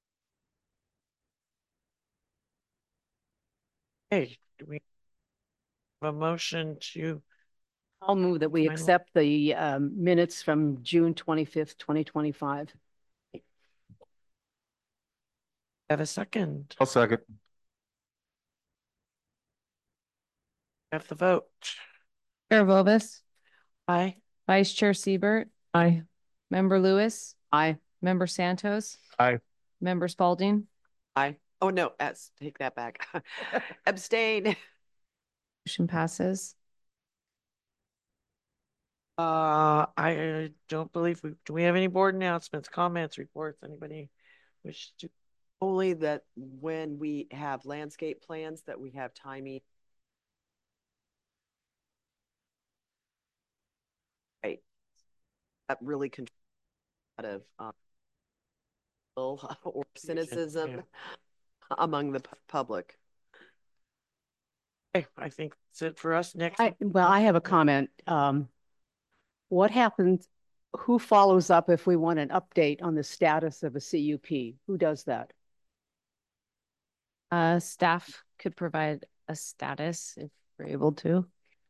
[SPEAKER 1] Hey, do we have a motion to?
[SPEAKER 11] I'll move that we
[SPEAKER 1] Final.
[SPEAKER 11] accept the um, minutes from June twenty-fifth, twenty twenty-five.
[SPEAKER 1] Have a second?
[SPEAKER 9] I'll second.
[SPEAKER 1] Have the vote.
[SPEAKER 2] Chair Vovis,
[SPEAKER 1] Aye.
[SPEAKER 2] Vice Chair Siebert,
[SPEAKER 8] Aye.
[SPEAKER 2] Member Lewis,
[SPEAKER 11] Aye.
[SPEAKER 2] Member Santos,
[SPEAKER 9] Aye.
[SPEAKER 2] Member Spalding,
[SPEAKER 3] Aye. Oh, no, S, take that back. Abstain.
[SPEAKER 2] motion passes.
[SPEAKER 1] Uh, I don't believe we, do we have any board announcements, comments, reports, anybody wish to?
[SPEAKER 3] Only that when we have landscape plans that we have timing. Right. That really controls a lot of um, or cynicism
[SPEAKER 1] Yeah.
[SPEAKER 3] among the pu- public.
[SPEAKER 1] Okay, I think that's it for us. Next.
[SPEAKER 11] I, well, I have a comment. Um, what happens, who follows up if we want an update on the status of a C U P? Who does that?
[SPEAKER 2] Uh, staff could provide a status if we're able to.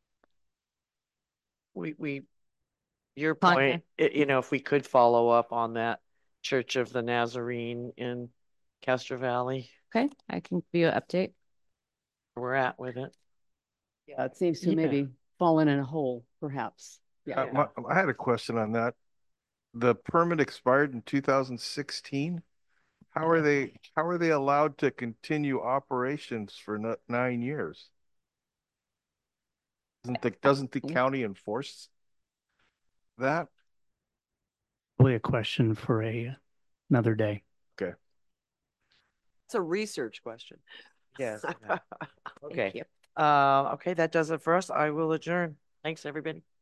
[SPEAKER 1] We, we, your
[SPEAKER 2] Fine.
[SPEAKER 1] point, i- you know, if we could follow up on that Church of the Nazarene in Castro Valley,
[SPEAKER 2] Okay, I can give you an update.
[SPEAKER 1] where we're at with it.
[SPEAKER 11] Yeah, it seems to
[SPEAKER 1] Yeah.
[SPEAKER 11] maybe fallen in a hole, perhaps. Yeah.
[SPEAKER 9] Uh, my- I had a question on that. The permit expired in two thousand sixteen. How are they, how are they allowed to continue operations for n- nine years? Doesn't the, doesn't the county enforce that?
[SPEAKER 7] Probably a question for a another day.
[SPEAKER 9] Okay.
[SPEAKER 3] It's a research question.
[SPEAKER 1] Yes.
[SPEAKER 11] Thank
[SPEAKER 1] Okay.
[SPEAKER 11] you.
[SPEAKER 1] Uh, okay, that does it for us. I will adjourn. Thanks, everybody.